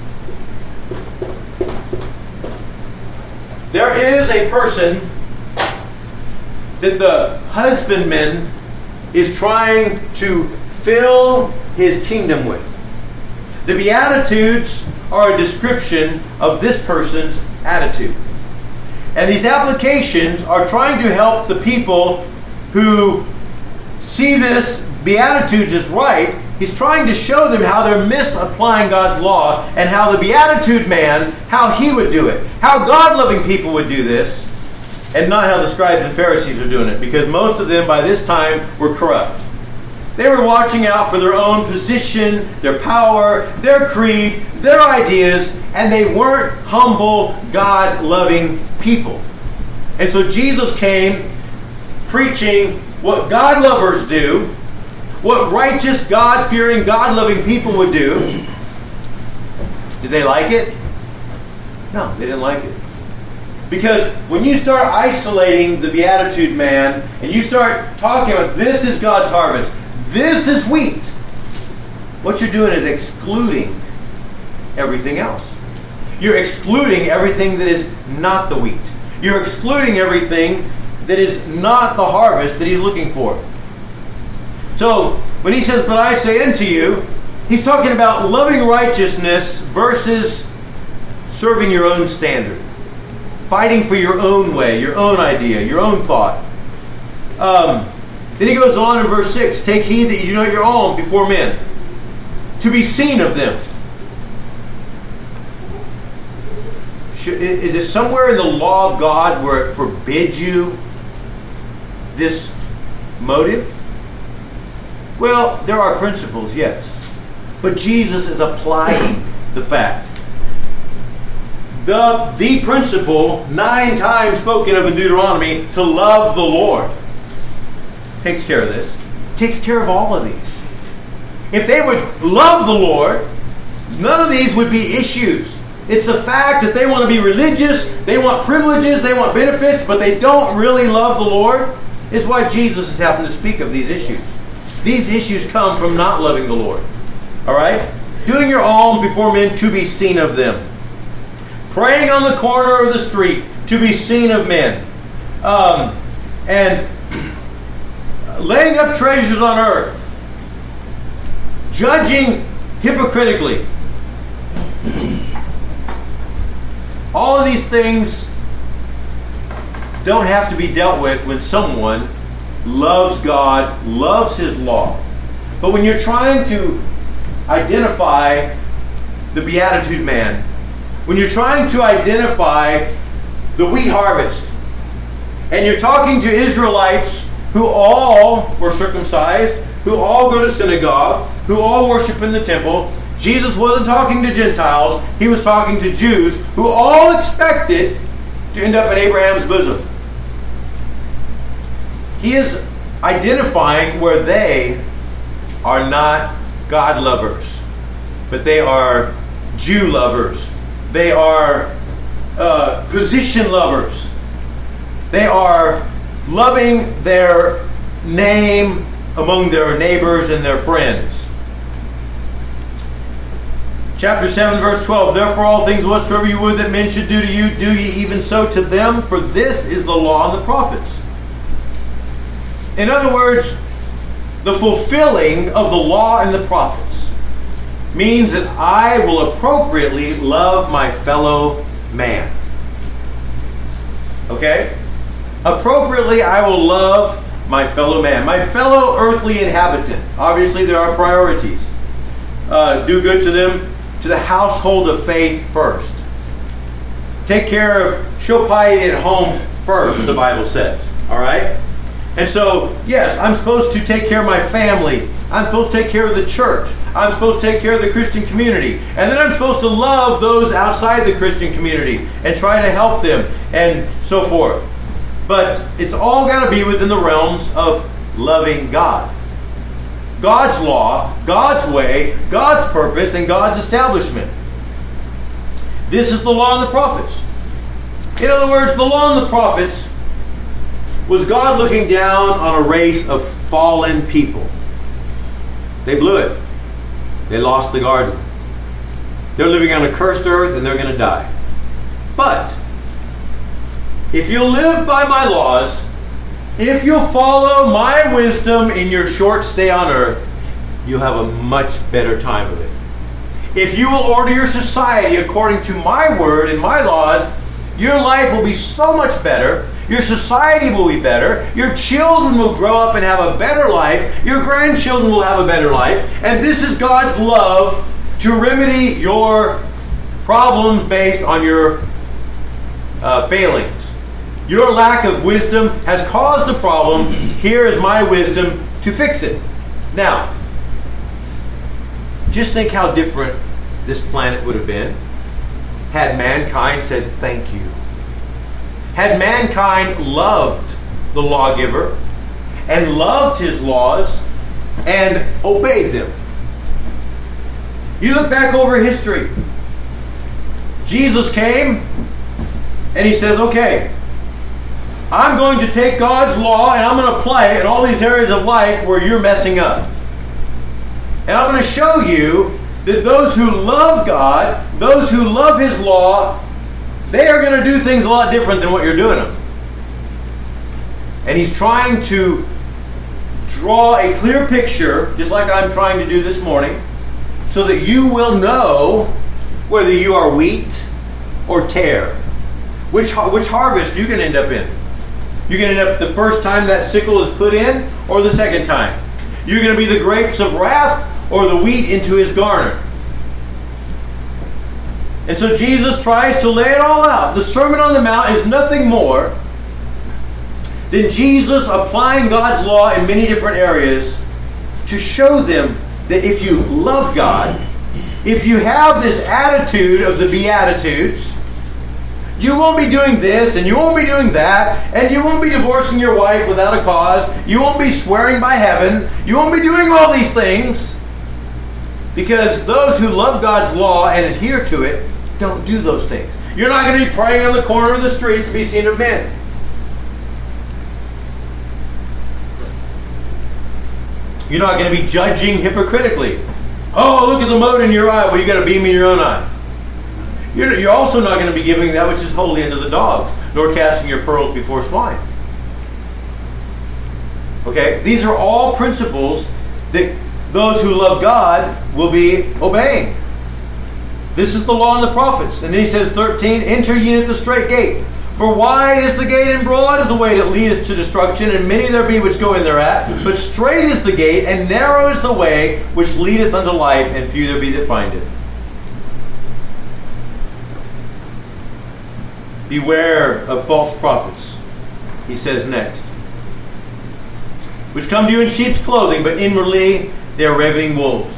a person that the husbandman is trying to fill his kingdom with. The Beatitudes are a description of this person's attitude. And these applications are trying to help the people who see this Beatitudes as right. He's trying to show them how they're misapplying God's law and how the Beatitude man, how he would do it. How God-loving people would do this and not how the scribes and Pharisees are doing it, because most of them by this time were corrupt. They were watching out for their own position, their power, their creed, their ideas, and they weren't humble, God-loving people. And so Jesus came preaching what God-lovers do, what righteous, God-fearing, God-loving people would do. Did they like it? No, they didn't like it. Because when you start isolating the Beatitude man, and you start talking about this is God's harvest, this is wheat, what you're doing is excluding everything else. You're excluding everything that is not the wheat. You're excluding everything that is not the harvest that He's looking for. So, when He says, but I say unto you, He's talking about loving righteousness versus serving your own standard. Fighting for your own way, your own idea, your own thought. Then he goes on in verse 6, take heed that you do not your own before men, to be seen of them. Is it somewhere in the law of God where it forbids you this motive? Well, there are principles, yes. But Jesus is applying the fact. The principle, 9 times spoken of in Deuteronomy, to love the Lord, takes care of this. Takes care of all of these. If they would love the Lord, none of these would be issues. It's the fact that they want to be religious, they want privileges, they want benefits, but they don't really love the Lord, is why Jesus is having to speak of these issues. These issues come from not loving the Lord. Alright? doing your alms before men to be seen of them, praying on the corner of the street to be seen of men, and laying up treasures on earth, judging hypocritically. All of these things don't have to be dealt with when someone loves God, loves His law. But when you're trying to identify the Beatitude man, when you're trying to identify the wheat harvest, and you're talking to Israelites who all were circumcised, who all go to synagogue, who all worship in the temple, Jesus wasn't talking to Gentiles, He was talking to Jews who all expected to end up in Abraham's bosom. He is identifying where they are not God lovers, but they are Jew lovers. They are position lovers. They are loving their name among their neighbors and their friends. Chapter 7, verse 12. Therefore all things whatsoever you would that men should do to you, do ye even so to them, for this is the law and the prophets. In other words, the fulfilling of the law and the prophets means that I will appropriately love my fellow man. Okay? Appropriately, I will love my fellow man, my fellow earthly inhabitant. Obviously, there are priorities. Do good to them, to the household of faith first. Take care of, show piety at home first, the Bible says. All right? And so, yes, I'm supposed to take care of my family. I'm supposed to take care of the church. I'm supposed to take care of the Christian community. And then I'm supposed to love those outside the Christian community and try to help them and so forth. But it's all got to be within the realms of loving God. God's law, God's way, God's purpose, and God's establishment. This is the law and the prophets. In other words, the law and the prophets was God looking down on a race of fallen people. They blew it. They lost the garden. They're living on a cursed earth and they're going to die. But if you live by my laws, if you follow my wisdom in your short stay on earth, you'll have a much better time of it. If you will order your society according to my word and my laws, your life will be so much better. Your society will be better. Your children will grow up and have a better life. Your grandchildren will have a better life. And this is God's love to remedy your problems based on your failings. Your lack of wisdom has caused the problem. Here is my wisdom to fix it. Now, just think how different this planet would have been had mankind said thank you. Had mankind loved the lawgiver and loved his laws and obeyed them. You look back over history. Jesus came and He says, okay, I'm going to take God's law and I'm going to apply it in all these areas of life where you're messing up. And I'm going to show you that those who love God, those who love His law, they are going to do things a lot different than what you're doing them. And He's trying to draw a clear picture, just like I'm trying to do this morning, so that you will know whether you are wheat or tare. Which harvest you can end up in. You can end up the first time that sickle is put in, or the second time. You're going to be the grapes of wrath, or the wheat into His garner. And so Jesus tries to lay it all out. The Sermon on the Mount is nothing more than Jesus applying God's law in many different areas to show them that if you love God, if you have this attitude of the Beatitudes, you won't be doing this and you won't be doing that, and you won't be divorcing your wife without a cause, you won't be swearing by heaven, you won't be doing all these things, because those who love God's law and adhere to it don't do those things. You're not going to be praying on the corner of the street to be seen of men. You're not going to be judging hypocritically. Oh, look at the mote in your eye. Well, you got a beam in your own eye. You're also not going to be giving that which is holy unto the dogs, nor casting your pearls before swine. Okay? These are all principles that those who love God will be obeying. This is the law and the prophets. And then he says, 13, enter ye into the straight gate. For wide is the gate and broad is the way that leadeth to destruction, and many there be which go in thereat. But straight is the gate, and narrow is the way which leadeth unto life, and few there be that find it. Beware of false prophets, he says next, which come to you in sheep's clothing, but inwardly they are ravening wolves.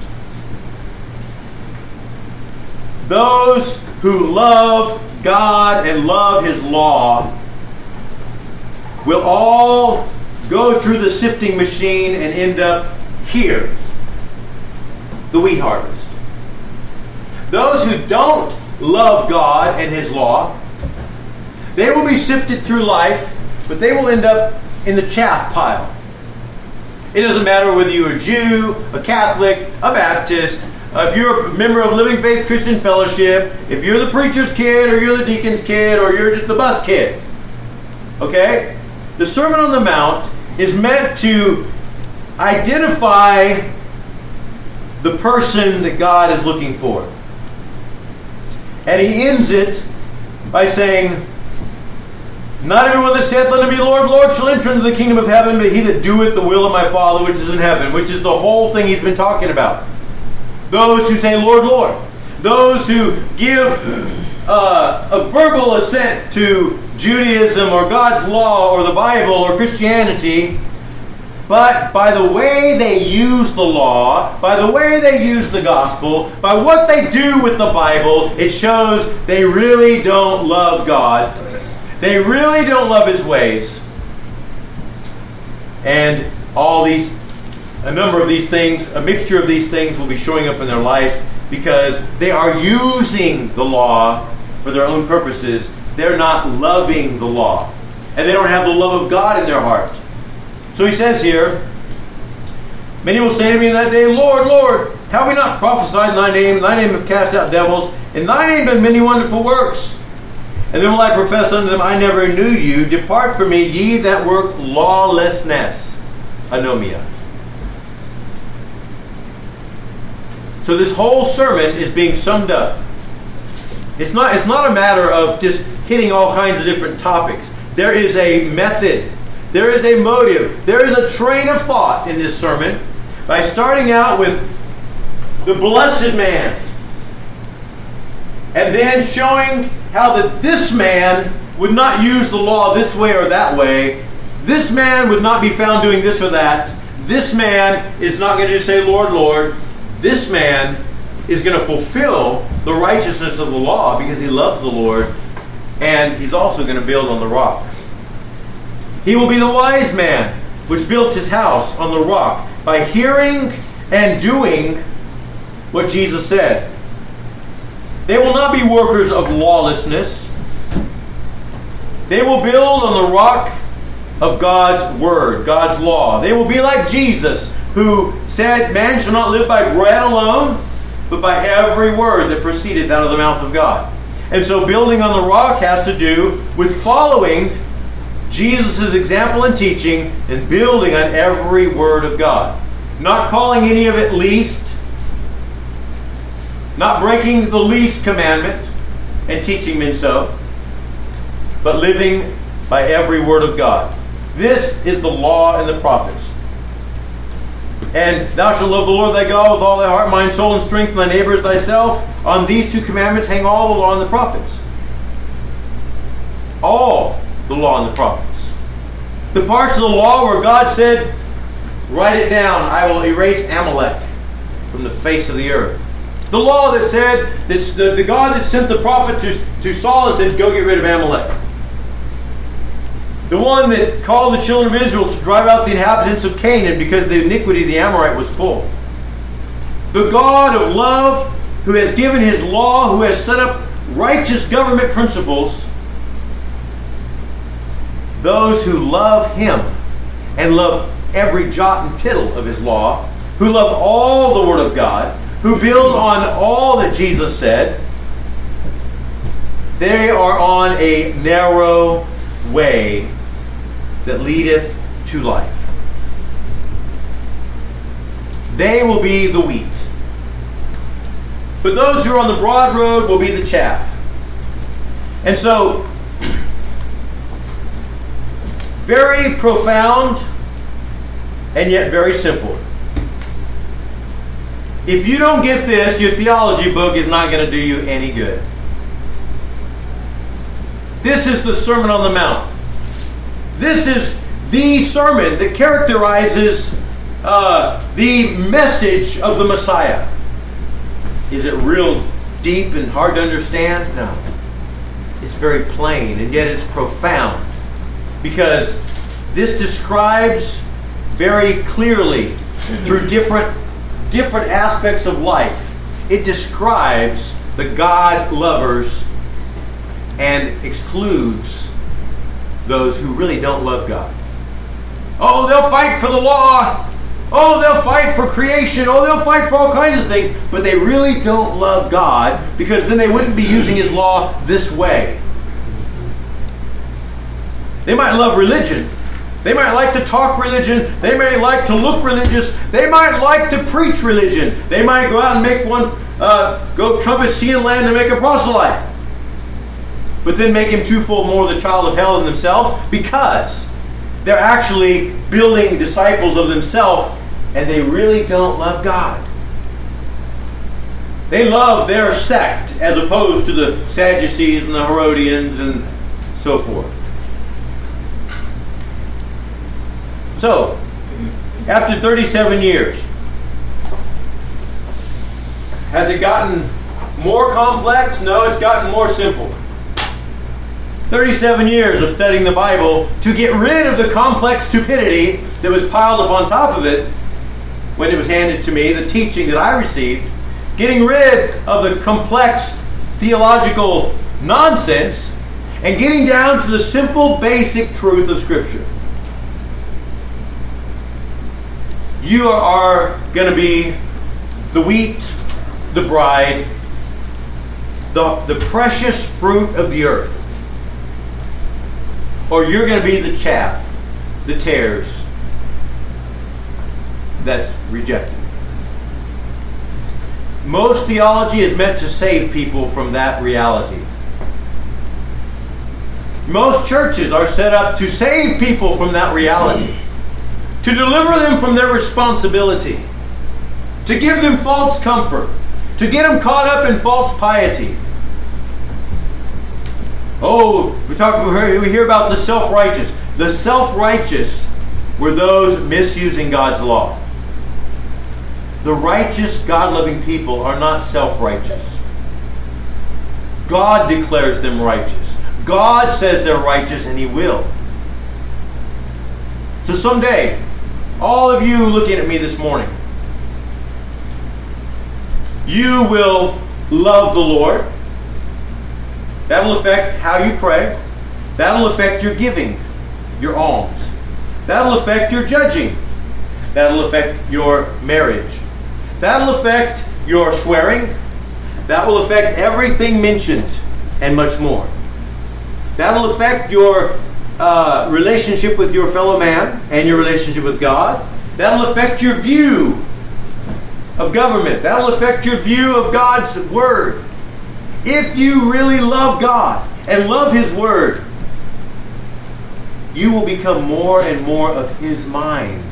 Those who love God and love His law will all go through the sifting machine and end up here, the wheat harvest. Those who don't love God and His law, they will be sifted through life, but they will end up in the chaff pile. It doesn't matter whether you're a Jew, a Catholic, a Baptist, if you're a member of Living Faith Christian Fellowship, if you're the preacher's kid, or you're the deacon's kid, or you're just the bus kid. Okay? The Sermon on the Mount is meant to identify the person that God is looking for. And he ends it by saying, not everyone that saith unto me, Lord, Lord, shall enter into the kingdom of heaven, but he that doeth the will of my Father which is in heaven, which is the whole thing he's been talking about. Those who say, Lord, Lord. Those who give a verbal assent to Judaism or God's law or the Bible or Christianity, but by the way they use the law, by the way they use the gospel, by what they do with the Bible, it shows they really don't love God. They really don't love His ways. And a number of these things, a mixture of these things will be showing up in their life because they are using the law for their own purposes. They're not loving the law. And they don't have the love of God in their heart. So he says here, many will say to me in that day, Lord, Lord, have we not prophesied in thy name? In thy name have cast out devils. In thy name done many wonderful works. And then will I profess unto them, I never knew you. Depart from me, ye that work lawlessness. Anomia. So this whole sermon is being summed up. It's not a matter of just hitting all kinds of different topics. There is a method. There is a motive. There is a train of thought in this sermon by starting out with the blessed man and then showing how that this man would not use the law this way or that way. This man would not be found doing this or that. This man is not going to just say, Lord, Lord. This man is going to fulfill the righteousness of the law because he loves the Lord, and he's also going to build on the rock. He will be the wise man which built his house on the rock by hearing and doing what Jesus said. They will not be workers of lawlessness. They will build on the rock of God's word, God's law. They will be like Jesus, who said, man shall not live by bread alone, but by every word that proceedeth out of the mouth of God. And so building on the rock has to do with following Jesus' example and teaching and building on every word of God. Not calling any of it least, not breaking the least commandment and teaching men so, but living by every word of God. This is the law and the prophets. And thou shalt love the Lord thy God with all thy heart, mind, soul, and strength, and thy neighbor as thyself. On these two commandments hang all the law and the prophets. All the law and the prophets. The parts of the law where God said, write it down, I will erase Amalek from the face of the earth. The law that said, the God that sent the prophet to Saul and said, go get rid of Amalek. The one that called the children of Israel to drive out the inhabitants of Canaan because the iniquity of the Amorite was full. The God of love who has given His law, who has set up righteous government principles. Those who love Him and love every jot and tittle of His law, who love all the Word of God, who build on all that Jesus said, they are on a narrow way that leadeth to life. They will be the wheat. But those who are on the broad road will be the chaff. And so, very profound and yet very simple. If you don't get this, your theology book is not going to do you any good. This is the Sermon on the Mount. This is the sermon that characterizes the message of the Messiah. Is it real deep and hard to understand? No. It's very plain, and yet it's profound. Because this describes very clearly, through different aspects of life, it describes the God lovers and excludes those who really don't love God. Oh, they'll fight for the law. Oh, they'll fight for creation. Oh, they'll fight for all kinds of things. But they really don't love God, because then they wouldn't be using His law this way. They might love religion. They might like to talk religion. They may like to look religious. They might like to preach religion. They might go out and make one, go trumpet sea and land and make a proselyte. But then make him twofold more the child of hell than themselves, because they're actually building disciples of themselves, and they really don't love God. They love their sect as opposed to the Sadducees and the Herodians and so forth. So, after 37 years, has it gotten more complex? No, it's gotten more simple. 37 years of studying the Bible to get rid of the complex stupidity that was piled up on top of it when it was handed to me, the teaching that I received, getting rid of the complex theological nonsense, and getting down to the simple, basic truth of Scripture. You are going to be the wheat, the bride, the precious fruit of the earth. Or you're going to be the chaff, the tares, that's rejected. Most theology is meant to save people from that reality. Most churches are set up to save people from that reality. To deliver them from their responsibility. To give them false comfort. To get them caught up in false piety. Oh, we hear about the self-righteous. The self-righteous were those misusing God's law. The righteous, God-loving people are not self-righteous. God declares them righteous. God says they're righteous, and He will. So someday, all of you looking at me this morning, you will love the Lord. That'll affect how you pray. That'll affect your giving, your alms. That'll affect your judging. That'll affect your marriage. That'll affect your swearing. That will affect everything mentioned and much more. That'll affect your relationship with your fellow man and your relationship with God. That'll affect your view of government. That'll affect your view of God's Word. If you really love God and love His Word, you will become more and more of His mind.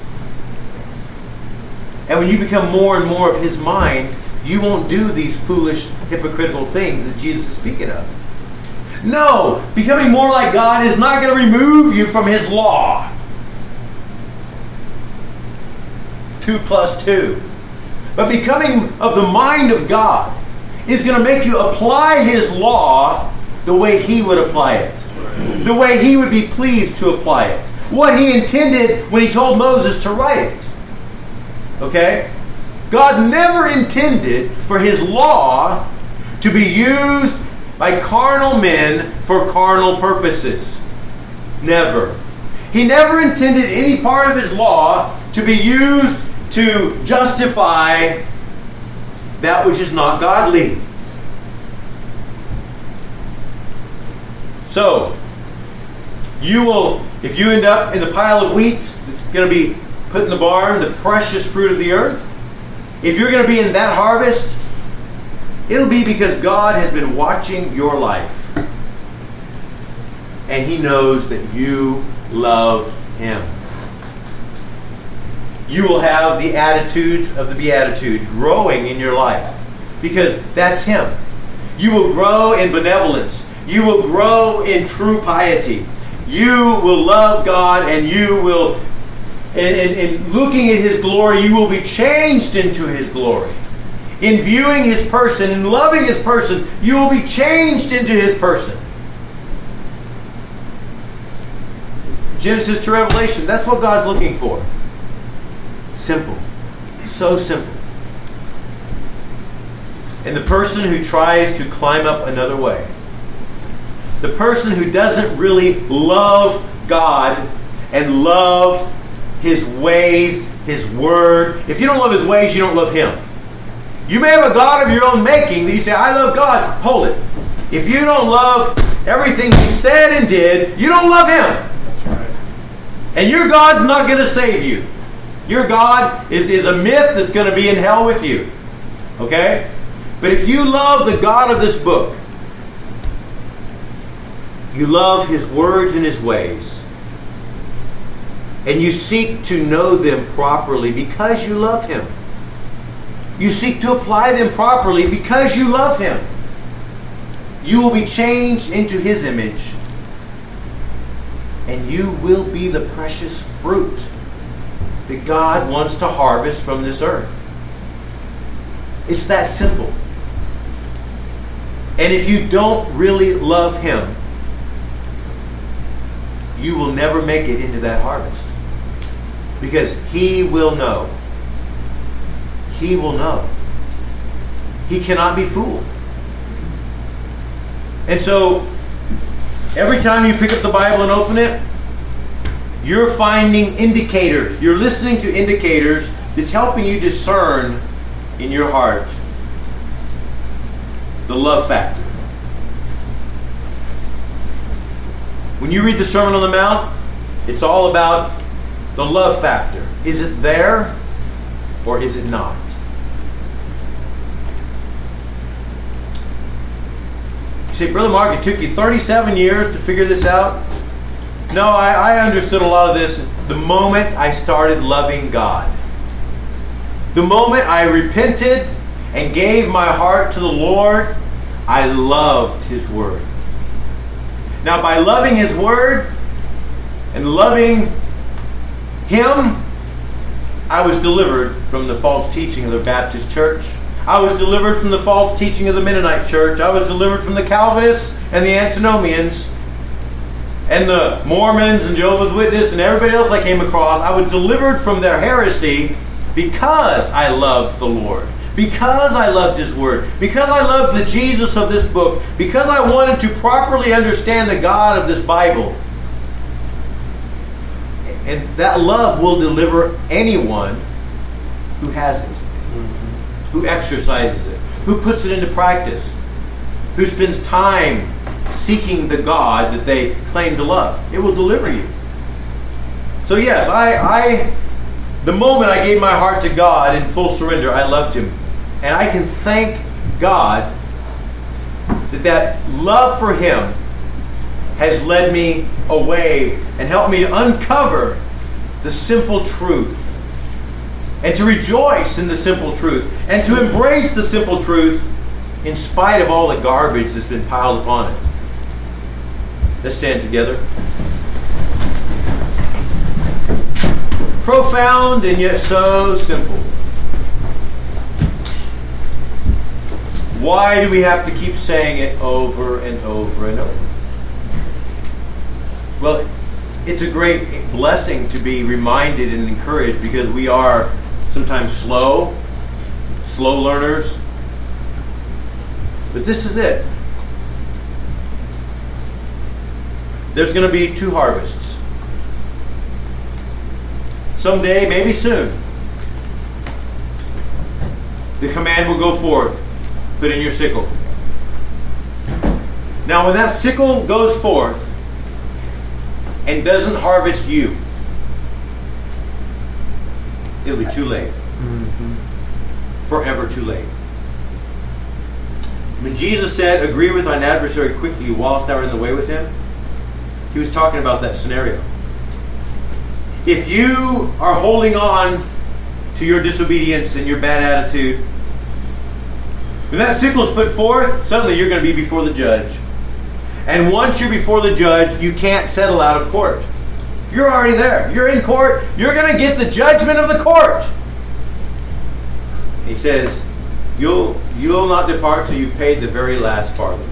And when you become more and more of His mind, you won't do these foolish, hypocritical things that Jesus is speaking of. No, becoming more like God is not going to remove you from His law. 2 + 2. But becoming of the mind of God is going to make you apply His law the way He would apply it. The way He would be pleased to apply it. What He intended when He told Moses to write it. Okay? God never intended for His law to be used by carnal men for carnal purposes. Never. He never intended any part of His law to be used to justify that which is not godly. So, you will, if you end up in the pile of wheat that's going to be put in the barn, the precious fruit of the earth, if you're going to be in that harvest, it'll be because God has been watching your life. And He knows that you love Him. You will have the attitudes of the Beatitudes growing in your life because that's Him. You will grow in benevolence. You will grow in true piety. You will love God, and you will, in looking at His glory, you will be changed into His glory. In viewing His person and loving His person, you will be changed into His person. Genesis to Revelation, that's what God's looking for. Simple. So simple. And the person who tries to climb up another way, the person who doesn't really love God and love His ways, His word. If you don't love His ways, you don't love Him. You may have a God of your own making that you say, I love God. Hold it. If you don't love everything He said and did, you don't love Him. That's right. And your God's not going to save you. Your God is a myth that's going to be in hell with you. Okay? But if you love the God of this book, you love His words and His ways, and you seek to know them properly because you love Him. You seek to apply them properly because you love Him. You will be changed into His image, and you will be the precious fruit that God wants to harvest from this earth. It's that simple. And if you don't really love Him, you will never make it into that harvest. Because He will know. He will know. He cannot be fooled. And so, every time you pick up the Bible and open it, you're finding indicators. You're listening to indicators that's helping you discern in your heart the love factor. When you read the Sermon on the Mount, it's all about the love factor. Is it there or is it not? You say, Brother Mark, it took you 37 years to figure this out? No, I understood a lot of this the moment I started loving God. The moment I repented and gave my heart to the Lord, I loved His Word. Now, by loving His Word and loving Him, I was delivered from the false teaching of the Baptist church. I was delivered from the false teaching of the Mennonite church. I was delivered from the Calvinists and the Antinomians and the Mormons and Jehovah's Witnesses and everybody else I came across. I was delivered from their heresy because I loved the Lord. Because I loved His Word, because I loved the Jesus of this book, because I wanted to properly understand the God of this Bible. And that love will deliver anyone who has it, who exercises it, who puts it into practice, who spends time seeking the God that they claim to love. It will deliver you. So yes, the moment I gave my heart to God in full surrender, I loved Him. And I can thank God that love for Him has led me away and helped me to uncover the simple truth and to rejoice in the simple truth and to embrace the simple truth in spite of all the garbage that's been piled upon it. Let's stand together. Profound and yet so simple. Why do we have to keep saying it over and over and over? Well, it's a great blessing to be reminded and encouraged because we are sometimes slow learners. But this is it. There's going to be two harvests. Someday, maybe soon. the command will go forth, put in your sickle. Now when that sickle goes forth and doesn't harvest you, it'll be too late. Forever too late. When Jesus said, agree with thine adversary quickly whilst thou art in the way with him, he was talking about that scenario. If you are holding on to your disobedience and your bad attitude, when that sickle is put forth, suddenly you're going to be before the judge. And once you're before the judge, you can't settle out of court. You're already there. You're in court. You're going to get the judgment of the court. He says, you'll not depart till you've paid the very last farthing.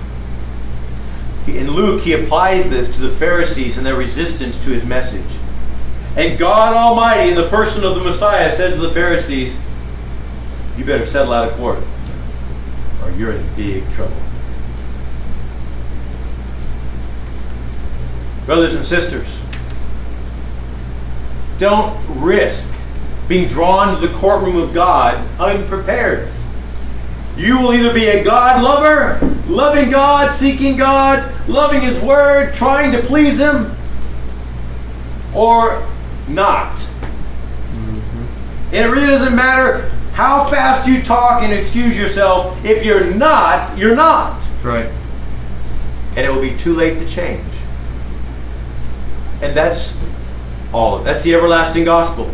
In Luke, he applies this to the Pharisees and their resistance to his message. And God Almighty, in the person of the Messiah, said to the Pharisees, you better settle out of court, or you're in big trouble. Brothers and sisters, don't risk being drawn to the courtroom of God unprepared. You will either be a God lover, loving God, seeking God, loving His Word, trying to please Him, or not. And it really doesn't matter how fast you talk and excuse yourself. If you're not, you're not. That's right. And it will be too late to change. And that's all. That's the everlasting gospel.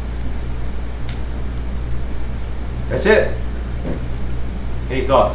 That's it. Any thoughts?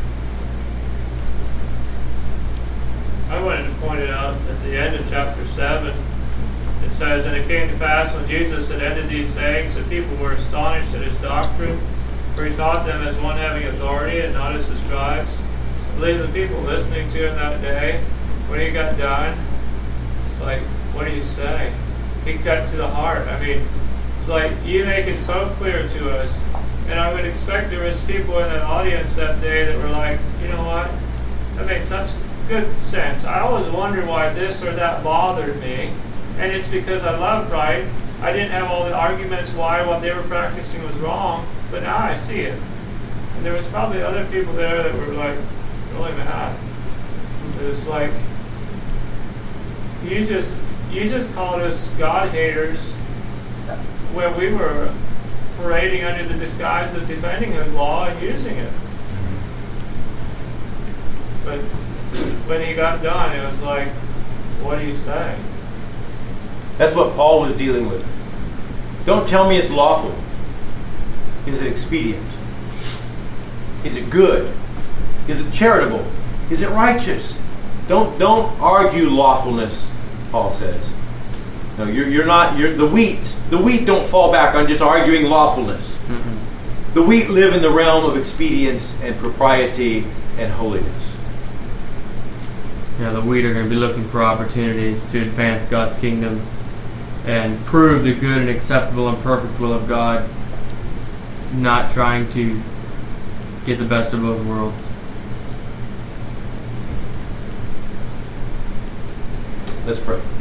I wanted to point it out at the end of chapter 7. It says, and it came to pass when Jesus had ended these sayings, the people were astonished at his doctrine, for he taught them as one having authority and not as the scribes. I believe the people listening to him that day, when he got done, it's like, what do you say? He got to the heart. I mean, it's like, you make it so clear to us. And I would expect there was people in that audience that day that were like, you know what? That made such good sense. I always wondered why this or that bothered me. And it's because I loved right. I didn't have all the arguments why what they were practicing was wrong. But now I see it. And there was probably other people there that were like, really mad. It was like, you just called us God haters when we were parading under the disguise of defending His law and using it. But when he got done, it was like, what do you say? That's what Paul was dealing with. Don't tell me it's lawful. Is it expedient? Is it good? Is it charitable? Is it righteous? Don't argue lawfulness, Paul says. No, you're the wheat. The wheat don't fall back on just arguing lawfulness. Mm-hmm. The wheat live in the realm of expedience and propriety and holiness. Yeah, the wheat are going to be looking for opportunities to advance God's kingdom and prove the good and acceptable and perfect will of God, not trying to get the best of both worlds. Let's pray.